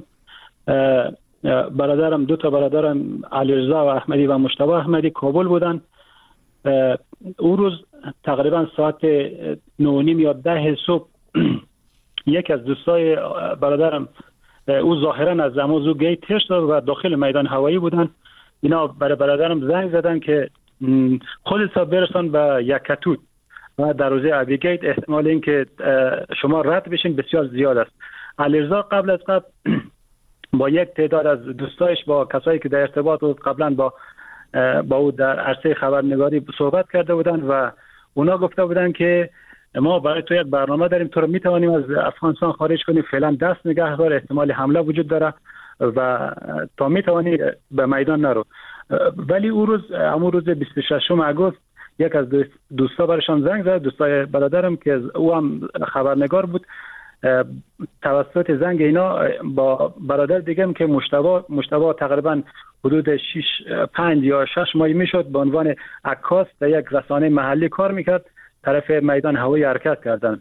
برادرم دو تا برادرم علیرضا و احمدی و مجتبی احمدی کابل بودن. اون روز تقریبا ساعت نه و نیم یا ده صبح یک از دوستای برادرم او ظاهرا از زمازو گیت ترش داد و داخل میدان هوایی بودن. اینا برای برادرم زنگ زدن که خودت برسان به یکتوت و در روزه ابیگیت احتمال این که شما رد بشین بسیار زیاد است. علیرضا قبل از قبل با یک تعداد از دوستایش با کسایی که در ارتباط بود قبلا با با او در عرصه خبرنگاری صحبت کرده بودن و اونا گفته بودن که ما برای تو یک برنامه داریم، تو رو میتوانیم از افغانستان خارج کنیم، فعلا دست نگه دار، احتمال حمله وجود داره و تا میتوانی به میدان نرو. ولی اون روز همون روز بیست و ششم اگست یک از دوستا برشان زنگ زد، دوستای برادرم که او هم خبرنگار بود، توسط زنگ اینا با برادر دیگه که مجتبی مجتبی تقریبا حدود شش پنج یا شش ماه میشد به عنوان عکاس در یک رسانه محلی کار میکرد، طرف میدان هوایی حرکت کردن.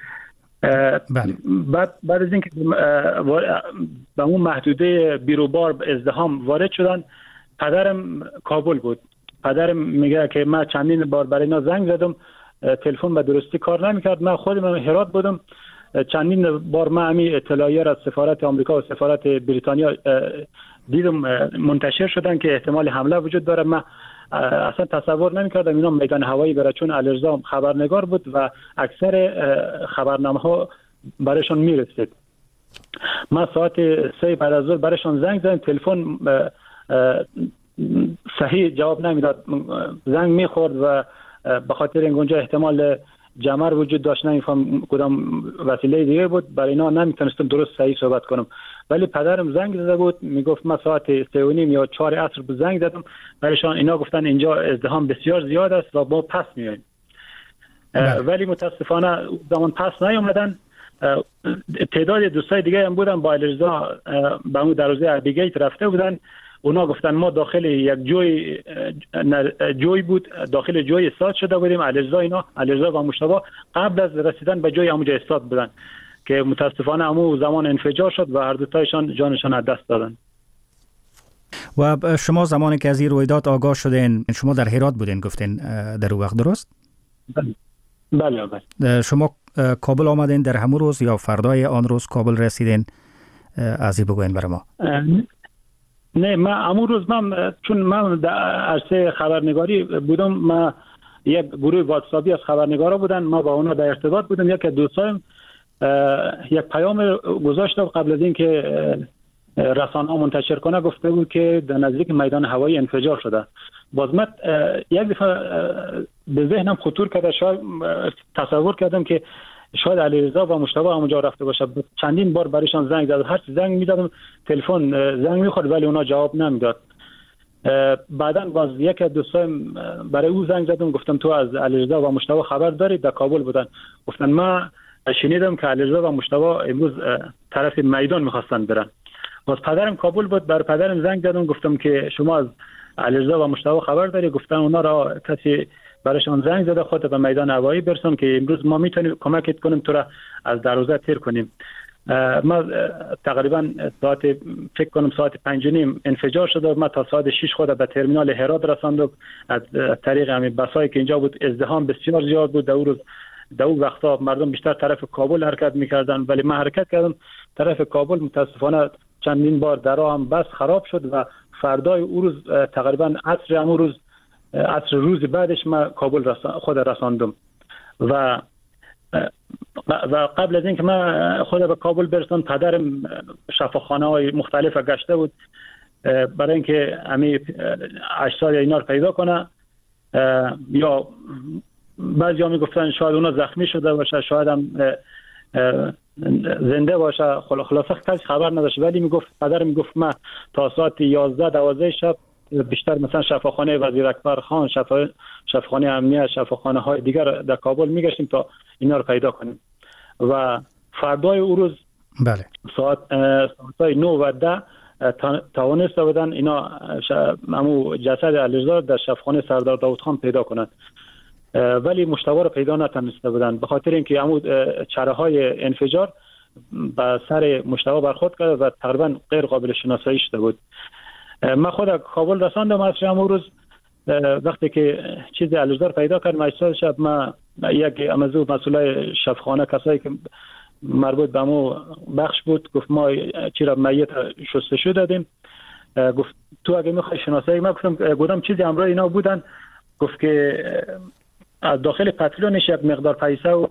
بعد بعد از اینکه به اون محدوده بیروبار ازدحام وارد شدن، پدرم کابل بود. پدرم میگه که من چندین بار برای اینا زنگ زدم، تلفن به درستی کار نمیکرد. من خودم هرات بودم، چندین بار من همی اطلاعیه از سفارت آمریکا و سفارت بریتانیا دیدم منتشر شدن که احتمال حمله وجود داره. من اصلا تصور نمی‌کردم اینا میدان هوایی بره، چون علیرضا خبرنگار بود و اکثر خبرنامه‌ها برایشون میرسید. من ساعت سه بعد از ظهر برایشون زنگ زدم، تلفن صحیح جواب نمیداد، زنگ میخورد و به خاطر این اونجا احتمال جمر وجود داشت، نمیفهم کدام وسیله دیگه بود، برای اینا نمیتونستم درست صحیح صحبت کنم. ولی پدرم زنگ زده بود، میگفت من ساعت سه و نیم یا چهار عصر بود زنگ زدم برایشان، اینا گفتن اینجا ازدحام بسیار زیاد است و ما پس میاییم. ولی متاسفانه زمان پس نیومدن. تعداد دوستای دیگه هم بودن با علیرضا به اون در روزه ابیگیت رفته بودن. اونا گفتن ما داخل یک جوی جوی بود، داخل جوی استاد شده بودیم. علیرضا اینا علیرضا و مجتبی قبل از رسیدن به جوی همونجا استاد بودن که متاسفانه همون زمان انفجار شد و هر دو تایشان جانشان از دست دادن. و شما زمانی که از این رویداد آگاه شدین، شما در هرات بودین گفتین در اون وقت، درست؟ بله بله. شما کابل آمدین در همون روز یا فردای آن روز کابل رسیدین؟ از این بگوین برای ما. نه، من امون روز من چون من در عرصه خبرنگاری بودم، من یک گروه واتساپی از خبرنگارا بودن، ما با اونا در ارتباط بودم. یک دوستایم یک پیام گذاشته قبل از اینکه رسانه‌ها منتشر کنه، گفته بود که در نزدیک میدان هوایی انفجار شده. باز من یک دفعه به ذهنم خطور کرده، شاید تصور کردم که شاید علیرضا و مجتبی همونجا رفته باشه. چندین بار برایشان زنگ زدم، هر چی زنگ می‌زدم تلفن زنگ می‌خورد ولی اونا جواب نمیداد. بعداً باز یک از دوستایم برای او زنگ زدم، گفتم تو از علیرضا و مجتبی خبر داری؟ در کابل بودن. گفتن من شنیدم که علیرضا و مجتبی امروز طرف میدان می‌خواستن برن. باز پدرم کابل بود، بر پدرم زنگ زدم، گفتم که شما از علیرضا و مجتبی خبر داری؟ گفتن اونا را کسی برایشان زنگ زده خودت به میدان هوایی برسم که امروز ما میتونیم کمکت کنیم تو را از دروازه تیر کنیم. ما تقریبا ساعت فکر کنم ساعت پنج و نیم انفجار شد و ما تا ساعت شش خود به ترمینال هرات رساندم. از طریق همین بسایی که اینجا بود ازدحام بسیار زیاد بود. در اون روز در اون وقتا مردم بیشتر طرف کابل حرکت میکردن ولی من حرکت کردم طرف کابل. متاسفانه چندین بار درا هم بس خراب شد و فردای اون روز تقریبا عصر همون روز عصر روز بعدش من کابل رسان خود رساندم و و قبل از اینکه من خود به کابل برسم پدرم شفاخانه های مختلف گشته بود برای اینکه امی اجساد اینا رو پیدا کنه. یا بعضی ها میگفتن شاید اونا زخمی شده باشه، شاید هم زنده باشه، خلاصه کسی خبر نداشت. ولی میگفت پدرم میگفت من تا ساعت یازده دوازده شب بیشتر مثلا شفاخانه وزیر اکبر خان، شفا شفاخانه امنیت، شفاخانه های دیگر در کابل میگشتیم تا اینا رو پیدا کنیم. و فردای اون روز بله ساعت ساعت نه و ده توانسته بودن اینا همو جسد علیرضا در شفاخانه سردار داود خان پیدا کنند، ولی مشتبه را پیدا نتونسته بودن به خاطر اینکه همو چره های انفجار به سر مشتبه برخورد کرد و تقریبا غیر قابل شناسایی شده بود. من خود کابل رساندم از همون روز. وقتی که چیز علیرضا پیدا کردم اجساد شب، ما یک امزو مسئول شفاخانه کسایی که مربوط به مو بخش بود گفت ما چرا میت شستشو دادیم. گفت تو اگه میخوای شناسایی، ما گفتم گفتم چیزی همراه اینا بودن. گفت که از داخل پتلونش یک مقدار پیسه و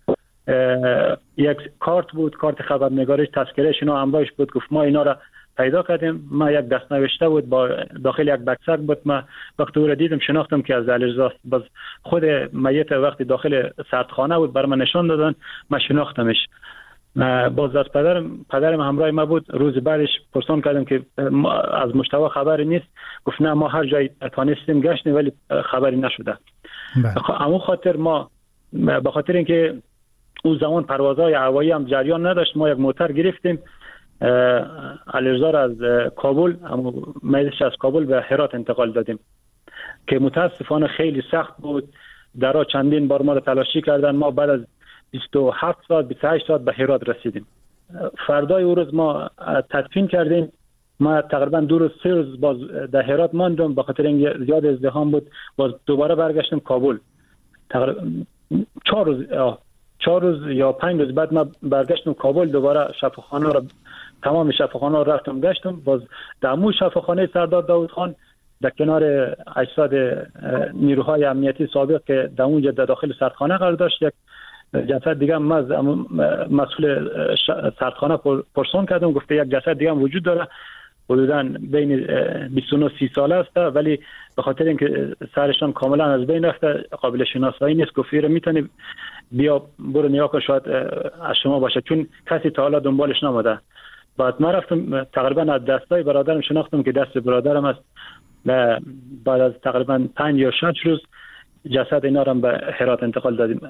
یک کارت بود، کارت خبرنگاریش، تذکرهش اینا همراهش بود. گفت ما اینا را پیدا کردیم. ما یک دست نوشته بود با داخل یک بکسک بود. ما وقتی او را دیدم شناختم که از علیرضا. باز خود میت وقتی داخل سردخانه بود بر من نشان دادن، ما شناختمش. باز از پدرم پدرم همراه ما بود. روز بعدش پرسان کردم که از مشتبه خبری نیست. گفت نه ما هر جای تانستیم گشتیم ولی خبری نشده. اما خاطر ما به خاطر اینکه اون زمان پروازهای هوایی هم جریان نداشت، ما یک موتر گرفتیم علیرضا را از کابل، اما میدش از کابل به هرات انتقال دادیم که متاسفانه خیلی سخت بود. درا چندین بار ما را تلاشی کردن. ما بعد از بیست و هفت ساعت بیست و هشت ساعت به هرات رسیدیم. فردای اون روز ما تدفین کردیم. ما تقریبا دو روز سه روز باز در هرات ماندم به خاطر اینکه زیاد ازدحام بود. باز دوباره برگشتم کابل. تقریبا چهار روز چهار روز یا پنج روز بعد ما برگشتم کابل. دوباره شفاخانه را تمام شفاخانه را رفتم گشتم. باز در مو شفاخانه سردار داود خان در کنار اجساد نیروهای امنیتی سابق که در اونجا در داخل سردخانه قرار داشت، یک جسد دیگه هم از مسئول سردخانه پرسان کردم. گفته یک جسد دیگه هم وجود داره، حدوداً بین بیست و نه سی ساله است، ولی به خاطر اینکه سرشان کاملا از بین رفته قابل شناسایی نیست. گفته میتونی بیا برو نگاه کن شاید از شما باشه، چون کسی تا حالا دنبالش نموده. بعد من رفتم تقریبا از دستای برادرم شناختم که دست برادرم است. بعد از تقریبا پنج یا شش روز جسد اینا را به هرات انتقال دادیم.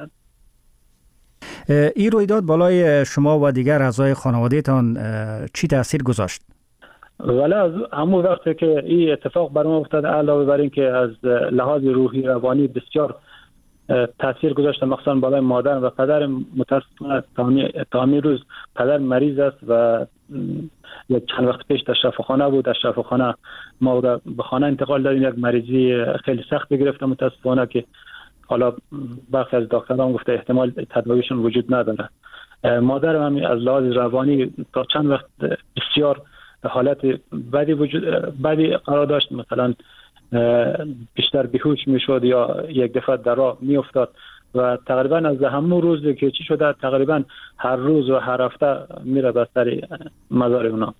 این رویداد بالای شما و دیگر اعضای خانواده تان چی تاثیر گذاشت؟ ولی از همون وقتی که این اتفاق بر ما افتاد، علاوه بر این که از لحاظ روحی روانی بسیار تاثیر گذاشت، مخصوصا بالای مادر و پدر. متاسفانه تا همین روز پدر مریض است و یک چند وقت پیش در شفاخانه بود. در شفاخانه ما را به خانه انتقال دادیم. یک مریضی خیلی سخت گرفته متاسفانه که حالا برخی از دکتران گفته احتمال تداویشون وجود نداره. مادرم هم از لحاظ روانی تا چند وقت بسیار حالت بدی وجود بدی قرار داشت. مثلا بیشتر بیهوش میشد یا یک دفعه در راه میافتاد و تقریبا از همون روز که چی شده تقریبا هر روز و هر هفته میره به سر مزار اونا.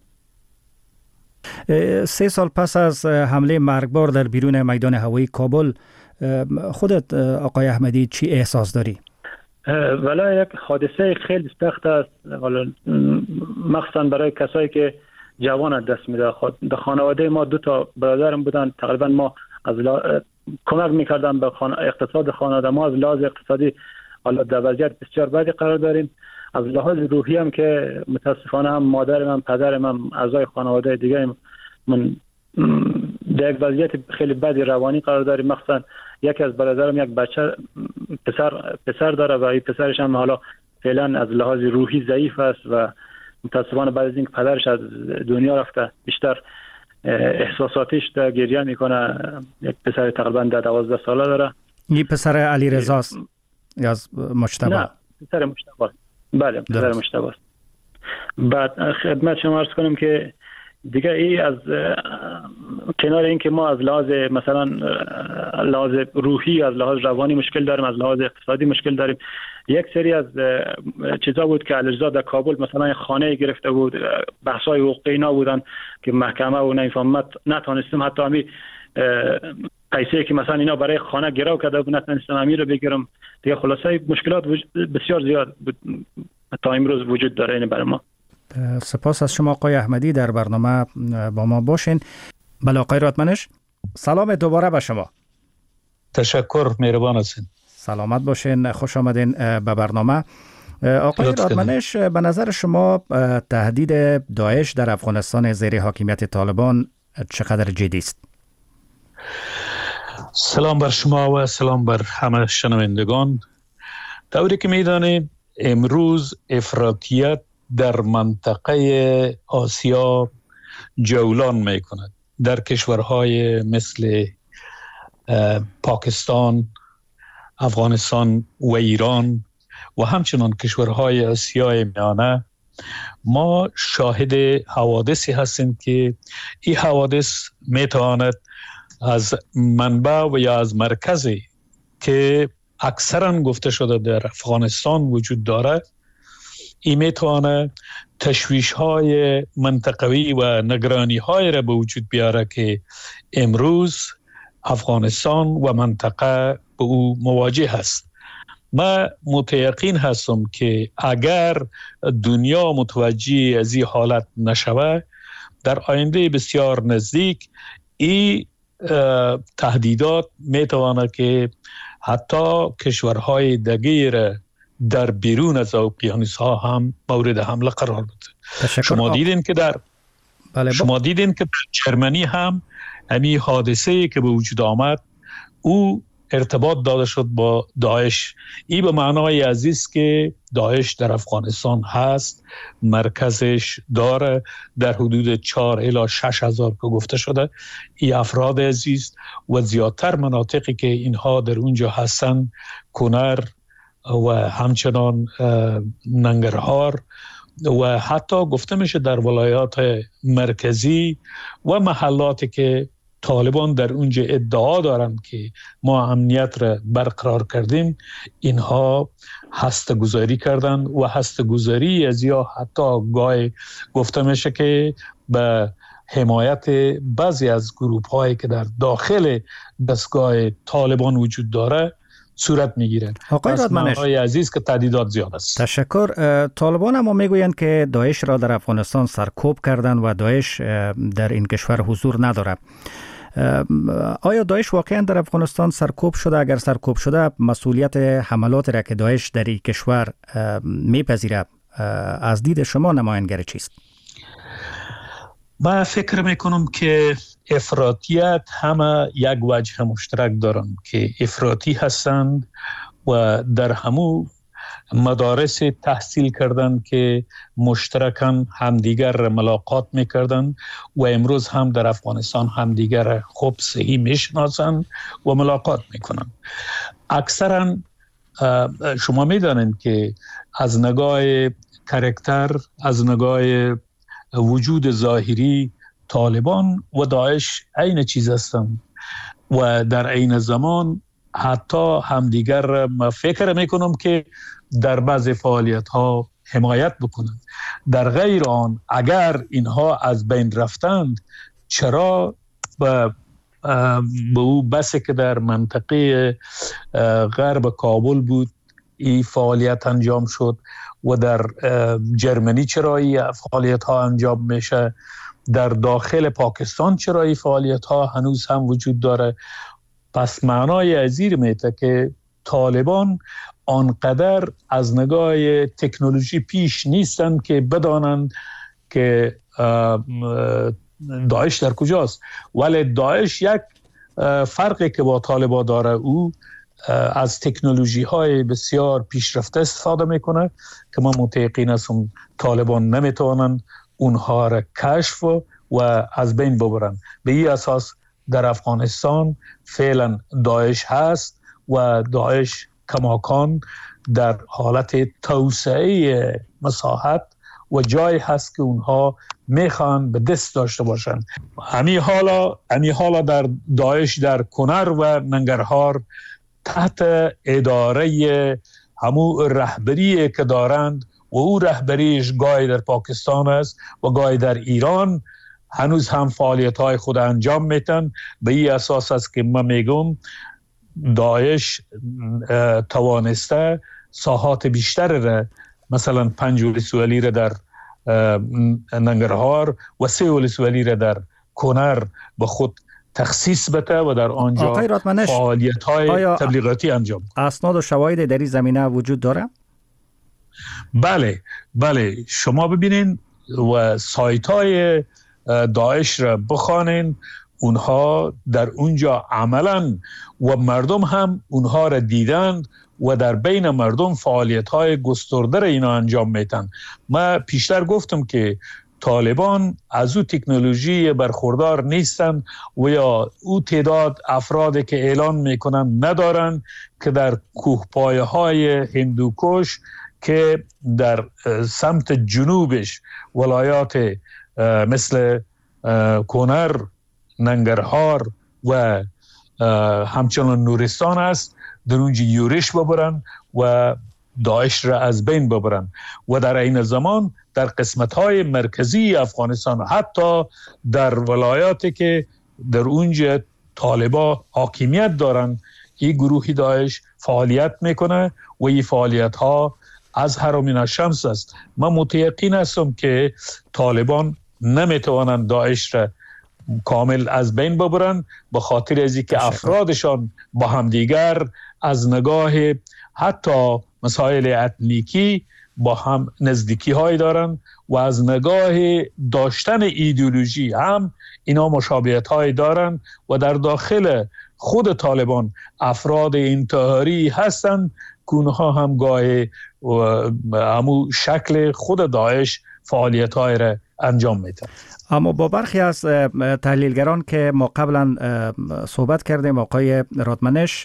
سه سال پس از حمله مرگبار در بیرون میدان هوایی کابل، خودت آقای احمدی چی احساس داری؟ ولی یک حادثه خیلی سخت است، مخصوصا برای کسایی که جوان دست میده. در خانواده ما دو تا برادرم بودن. تقریبا ما از لا... کمک میکردم به خان... اقتصاد خانواده ما. از لحاظ اقتصادی حالا در وضعیت بسیار بدی قرار داریم. از لحاظ روحی هم که متاسفانه هم مادرم هم پدرم هم اعضای خانواده دیگه من در یک وضعیت خیلی بدی روانی قرار داریم. مخصوصا یکی از برادرم یک بچه پسر پسر داره و این پسرش هم حالا فعلا از لحاظ روحی ضعیف است و متاسفانه بعد از اینکه پدرش از دنیا رفته بیشتر احساساتیش تا گریه میکنه. یک پسر تقریبا در دوازده ساله داره. این پسر علیرضا است یا مجتبی؟ نه، پسر مجتبی. بله، پسر مجتبی است. بعد خدمت شما عرض کنم که دیگه ای از کنار این که ما از لحاظ مثلا لحاظ روحی، از لحاظ روانی مشکل داریم، از لحاظ اقتصادی مشکل داریم. یک سری از چیزا بود که علیرضا در کابل مثلا خانه گرفته بود، بحث‌های حقوقی اینا بودن که محکمه و نمیفهمت نتونستم حتی همین پیسه که مثلا اینا برای خانه گرو کرده بود نتونستم همین رو بگیرم. دیگه خلاصه مشکلات بسیار زیاد تا امروز وجود داره این برای ما. سپاس از شما آقای احمدی در برنامه با ما باشین. بله آقای رادمنش، سلام دوباره به شما. تشکر، مهربان هستین. سلامت باشین، خوش آمدین به برنامه. آقای رادمنش، به نظر شما تهدید داعش در افغانستان زیر حاکمیت طالبان چقدر جدی است؟ سلام بر شما و سلام بر همه شنوندگان. طوری که میدانید امروز افراطیت در منطقه آسیا جولان میکند. در کشورهای مثل پاکستان، افغانستان و ایران و همچنان کشورهای آسیای میانه ما شاهد حوادثی هستیم که این حوادث میتواند از منبع و یا از مرکزی که اکثرا گفته شده در افغانستان وجود داره، این میتواند تشویش های منطقوی و نگرانی های را به وجود بیاره که امروز افغانستان و منطقه به او مواجه هست. من متیقین هستم که اگر دنیا متوجه از این حالت نشود، در آینده بسیار نزدیک این تهدیدات میتواند که حتی کشورهای دیگر در بیرون از اقیانوس ها هم مورد حمله قرار بده. شما دیدین که در بله شما دیدین که در جرمنی هم همین حادثه که به وجود آمد او ارتباط داده شد با داعش. این به معنای عزیز که داعش در افغانستان هست، مرکزش داره در حدود چهار الی شش هزار که گفته شده این افراد عزیز و زیادتر مناطقی که اینها در اونجا هستن کنر و همچنان ننگرهار و حتی گفته میشه در ولایات مرکزی و محلاتی که طالبان در اونجا ادعا دارند که ما امنیت را برقرار کردیم، اینها هسته‌گذاری کردند و هسته‌گذاری از یا حتی گاهی گفته میشه که به حمایت بعضی از گروه هایی که در داخل دستگاه طالبان وجود داره صورت میگیرند. آقای رادمنش عزیز که تهدیدات زیاد است. تشکر. طالبان اما میگویند که داعش را در افغانستان سرکوب کردند و داعش در این کشور حضور نداره. آیا داعش واقعا در افغانستان سرکوب شده؟ اگر سرکوب شده مسئولیت حملات را که داعش در این کشور میپذیره از دید شما نمایانگر چیست؟ من فکر میکنم که افراطیت همه یک وجه مشترک دارند که افراطی هستند و در همو مدارس تحصیل کردند که مشترکاً همدیگر را ملاقات میکردند و امروز هم در افغانستان همدیگر را خوب صحیح میشناسند و ملاقات میکنند. اکثراً شما میدانید که از نگاه کاراکتر، از نگاه وجود ظاهری طالبان و داعش عین چیز هستند و در عین زمان حتی همدیگر را من فکر میکنم که در بعض فعالیت ها حمایت بکنند. در غیر آن اگر اینها از بین رفتند، چرا به به او بسی که در منطقه غرب کابل بود این فعالیت انجام شد و در جرمنی چرا این فعالیت ها انجام میشه، در داخل پاکستان چرا این فعالیت ها هنوز هم وجود داره. پس معنای ازیر میته که طالبان آنقدر از نگاه تکنولوژی پیش نیستند که بدانند که داعش در کجاست. ولی داعش یک فرقی که با طالبان داره او از تکنولوژی های بسیار پیشرفته استفاده میکنه که ما متیقین هستیم طالبان نمیتوانند اونها را کشف و از بین ببرند. به این اساس در افغانستان فعلا داعش هست و داعش کماکان در حالت توسعه مساحت و جای هست که اونها میخوان به دست داشته باشند. همین حالا همین حالا در داعش در کنر و ننگرهار تحت اداره همو رهبری که دارند و او رهبریش گاهی در پاکستان است و گاهی در ایران هنوز هم فعالیت های خود انجام میتن. به این اساس است که من میگم داعش توانسته ساحات بیشتر را مثلا پنج ولسوالی را در ننگرهار و سه ولسوالی را در کنر به خود تخصیص بده و در آنجا فعالیت های تبلیغاتی انجام. اسناد و شواهد در این زمینه وجود داره؟ بله بله شما ببینین و سایت های داعش را بخوانین، اونها در اونجا عملا و مردم هم اونها را دیدند و در بین مردم فعالیت های گسترده را اینا انجام میتن. من پیشتر گفتم که طالبان از او تکنولوژی برخوردار نیستن و یا او تعداد افرادی که اعلان میکنن ندارن که در کوهپایه های هندوکش که در سمت جنوبش ولایات مثل کنر، ننگرهار و همچنان نورستان است، در اونجا یورش ببرن و داعش را از بین ببرن و در این زمان در قسمت‌های مرکزی افغانستان، حتی در ولایاتی که در اونجا طالبا حاکمیت دارن، این گروه داعش فعالیت میکنه و این فعالیت ها از هرمین الشمس است. من متیقن هستم که طالبان نمیتوانند داعش را کامل از بین ببرن، به خاطر از اینکه افرادشان با همدیگر از نگاه حتی مسائل اتنیکی با هم نزدیکی های دارن و از نگاه داشتن ایدئولوژی هم اینا مشابهت های دارن و در داخل خود طالبان افراد انتحاری هستند که اونها هم گاهی همو شکل خود داعش فعالیت های را انجام میدن. اما با برخی از تحلیلگران که ما قبلا صحبت کردیم، آقای رادمنش،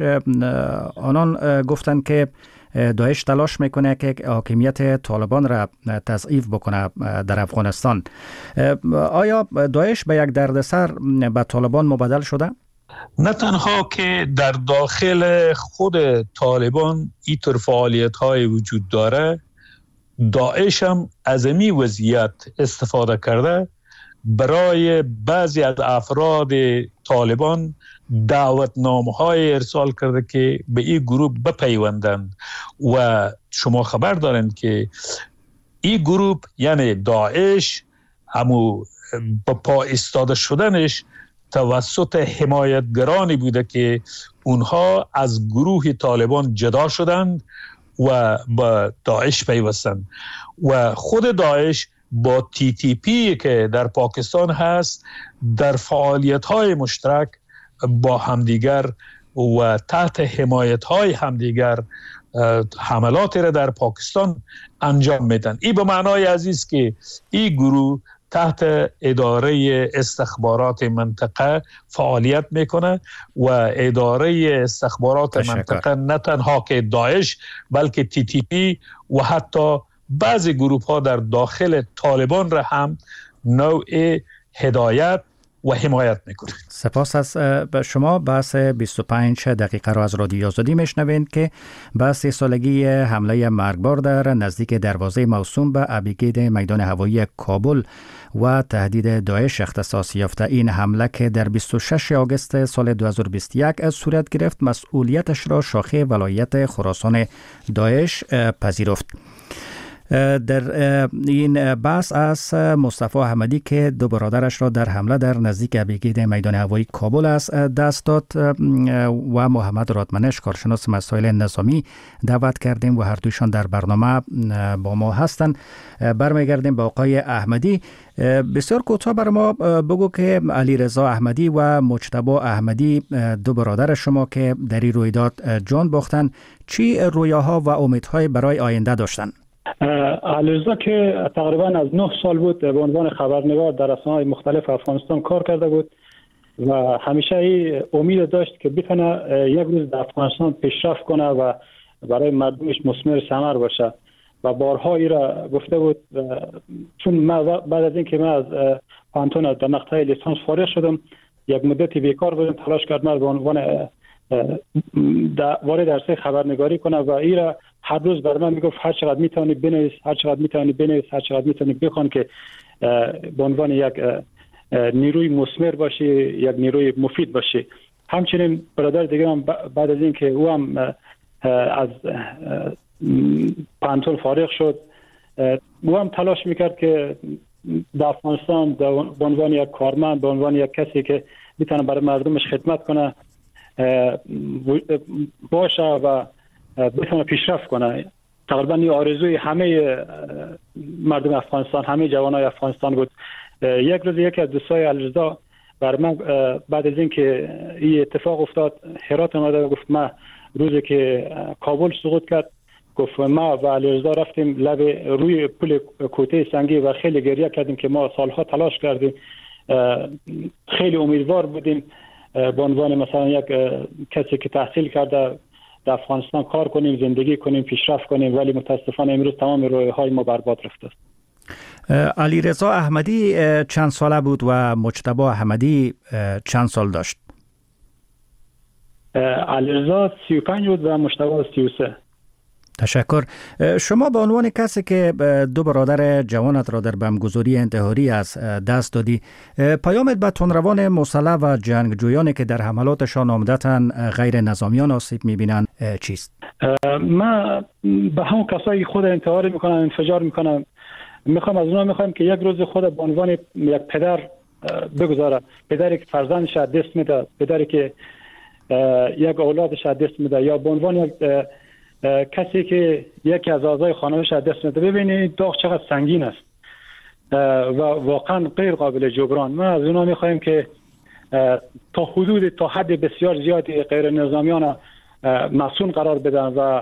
آنان گفتند که داعش تلاش میکنه که حاکمیت طالبان را تضعیف بکنه در افغانستان. آیا داعش به یک دردسر به طالبان مبدل شده؟ نه تنها که در داخل خود طالبان اینطور فعالیت های وجود داره، داعش هم از این وضعیت استفاده کرده برای بعضی از افراد طالبان دعوتنامه های ارسال کرده که به این گروه بپیوندند و شما خبر دارند که این گروه یعنی داعش همو با پا ایستاده شدنش توسط حمایتگرانی بوده که اونها از گروه طالبان جدا شدند و با داعش پیوستند و خود داعش با تی تی پی که در پاکستان هست در فعالیت‌های مشترک با همدیگر و تحت حمایت‌های همدیگر حملات را در پاکستان انجام میدن. این به معنای عزیز که این گروه تحت اداره استخبارات منطقه فعالیت میکنه و اداره استخبارات تشکر. منطقه نه تنها که داعش بلکه تی تی پی و حتی بعضی گروه ها در داخل طالبان را هم نوع هدایت و حمایت میکنه. سپاس از شما. بحث بیست و پنج دقیقه را از رادیو آزادی میشنوید که بحث سه سالگی حمله مرگبار در نزدیک دروازه موسوم به ابیگید میدان هوایی کابل و تهدید داعش اختصاص یافته. این حمله که در بیست و شش آگوست سال دو هزار و بیست و یک صورت گرفت، مسئولیتش را شاخه ولایت خراسان داعش پذیرفت. در این بحث از مصطفی احمدی که دو برادرش را در حمله در نزدیک ابیگید میدان هوایی کابل است دست داد و محمد رادمنش کارشناس مسائل نظامی دعوت کردیم و هر دویشان در برنامه با ما هستند. برمیگردیم به آقای احمدی. بسیار کوتاه بر ما بگو که علیرضا احمدی و مجتبی احمدی دو برادر شما که در این رویداد جان باختن، چی رویاها و امیدهای برای آینده داشتند؟ علیرضا که تقریبا از نه سال بود به عنوان خبرنگار در رسانه‌های مختلف افغانستان کار کرده بود و همیشه این امید داشت که بتونه یک روز در افغانستان پیشرفت کنه و برای مردمش مثمر ثمر باشه و بارها ای را گفته بود. چون من بعد از اینکه من از پانتون در مقطع لیسانس فارغ شدم، یک مدتی بیکار بودم، تلاش کردم به عنوان وارد عرصه خبرنگاری کنه و ای را هر روز بر من میگفت هر چقدر میتونی بنویس، هر چقدر میتونی بنویس، هر چقدر میتونی بخوان که به عنوان یک نیروی مثمر باشی، یک نیروی مفید باشی. همچنین برادر دیگه هم بعد از این که او هم از پانتون فارغ شد، او هم تلاش میکرد که در افغانستان به عنوان یک کارمند، به عنوان یک کسی که میتونه برای مردمش خدمت کنه باشه و بتونه پیشرفت کنه. تقریبا این آرزوی همه مردم افغانستان، همه جوانای افغانستان بود. یک روز یک از دوستای علیرضا بر من بعد از اینکه این اتفاق افتاد هرات اومد و گفت ما روزی که کابل سقوط کرد، گفت ما و علیرضا رفتیم لب روی پل کوته سنگی و خیلی گریه کردیم که ما سالها تلاش کردیم، خیلی امیدوار بودیم به عنوان مثلا یک کسی که تحصیل کرده در افغانستان کار کنیم، زندگی کنیم، پیشرفت کنیم، ولی متاسفانه امروز تمام رویاهای ما برباد رفته است. علیرضا احمدی چند ساله بود و مجتبی احمدی چند سال داشت؟ علیرضا سی و پنج بود و مجتبی سی و سه. تشکر. شما به عنوان کسی که دو برادر جوانت را در بمبگذاری انتحاری از دست دادی، پیامت به تندروان مسلح و جنگجویانی که در حملاتشان عمدتاً غیر نظامیان آسیب می‌بینند چیست؟ من به همون کسایی خود انتحار میکنن، انفجار میکنن، میخوام از اونا میخوام که یک روز خود به عنوان یک پدر بگذاره، پدری که فرزندش از دست میده، پدری که یک اولادش از دست میده، یا به عنوان یک کسی که یکی از اعضای خانواده‌اش از دست میده. ببینید داغ چقدر سنگین است و واقعا غیر قابل جبران. ما از اونا میخوایم که تا حدود تا حد بسیار زیادی غیر نظامیان مسئول قرار بدن و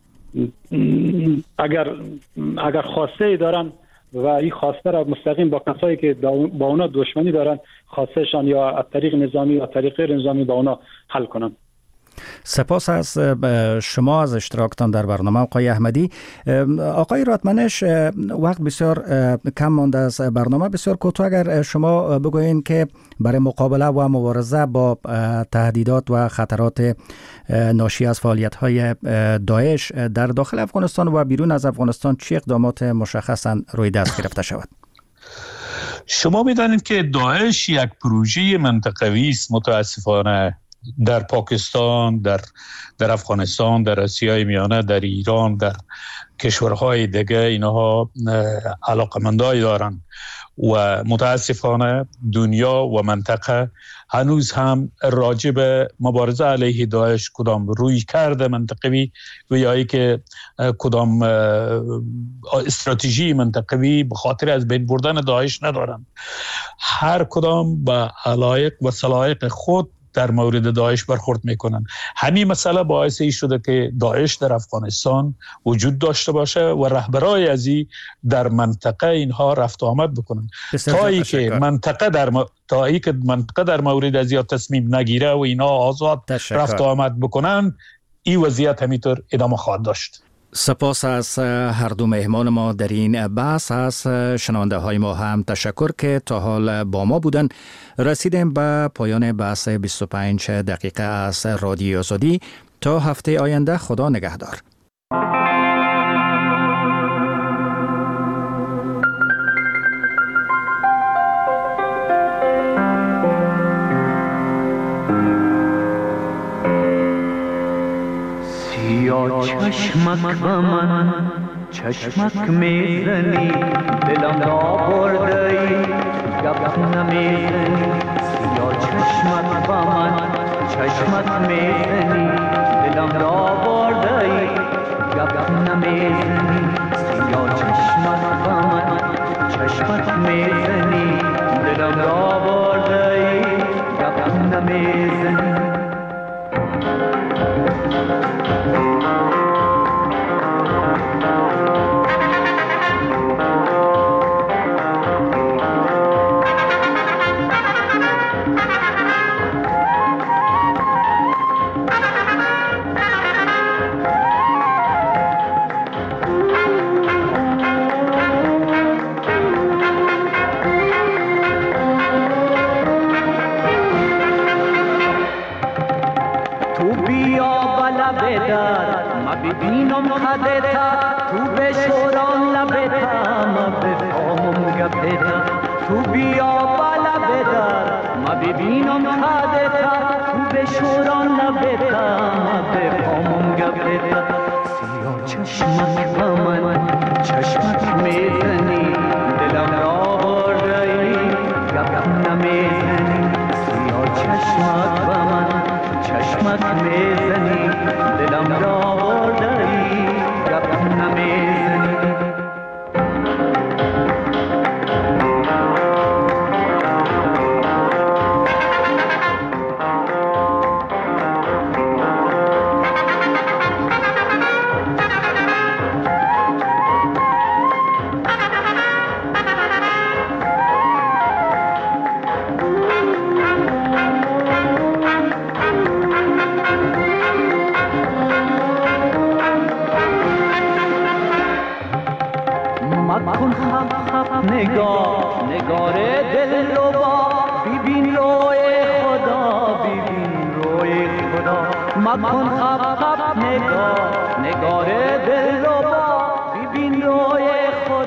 اگر اگر خواسته دارن و این خواسته را مستقیم با کسایی که با اونا دشمنی دارن خواستهشان یا از طریق نظامی یا طریق غیر نظامی با اونا حل کنن. سپاس از شما از اشتراکتان در برنامه آقای احمدی. آقای راتمنش، وقت بسیار کم مانده از برنامه، بسیار کوتاه اگر شما بگوین که برای مقابله و مبارزه با تهدیدات و خطرات ناشی از فعالیت‌های داعش در داخل افغانستان و بیرون از افغانستان چه اقدامات مشخصاً روی دست گرفته شود؟ شما می‌دانید که داعش یک پروژه منطقوی است. متاسفانه در پاکستان، در در افغانستان، در آسیای میانه، در ایران، در کشورهای دیگه اینها علاقمندای دارن و متاسفانه دنیا و منطقه هنوز هم راجع به مبارزه علیه داعش کدام روی کرده منطقوی و یا ای که کدام استراتژی منطقوی به خاطر از بین بردن داعش ندارن. هر کدام به علایق و صلاحیق خود در مورد داعش برخورد میکنن. همین مسئله باعث ای شده که داعش در افغانستان وجود داشته باشه و رهبرای ازی در منطقه اینها رفت و آمد بکنن تا ای که منطقه در م... تا ای که منطقه در مورد ازی تصمیم نگیره و اینا آزاد تشکر. رفت و آمد بکنن، این وضعیت همینطور ادامه خواهد داشت. سپاس از هر دو مهمان ما در این بحث. از شنونده های ما هم تشکر که تا حال با ما بودن. رسیدیم به پایان بحث بیست و پنج دقیقه از رادیو آزادی. تا هفته آینده، خدا نگهدار. چشمک به من چشمک میزنی، دلم را بردی گپ نمیزنی. سیا چشمک به من چشمک میزنی، دلم را بردی گپ نمیزنی. سیا چشمک به من چشمک میزنی، دلم را بردی گپ نمیزنی. ببینم خدتا تو بشوران لبتا، ما بفهمم گپتا. تو بیا بالا بدار ما ببینم خدتا تو بشوران لبتا، ما بفهمم گپتا. سیا چشمک به من چشمک میزنی، دلم را بردی گپ نمیزنی. سیا چشمک به من چشمک میزنی، دلم را بردی گپ نمیزنی. مکن خب خب نگاه نگار دل ربا ببین روی خدا ببین روی خدا مکن خب خب نگاه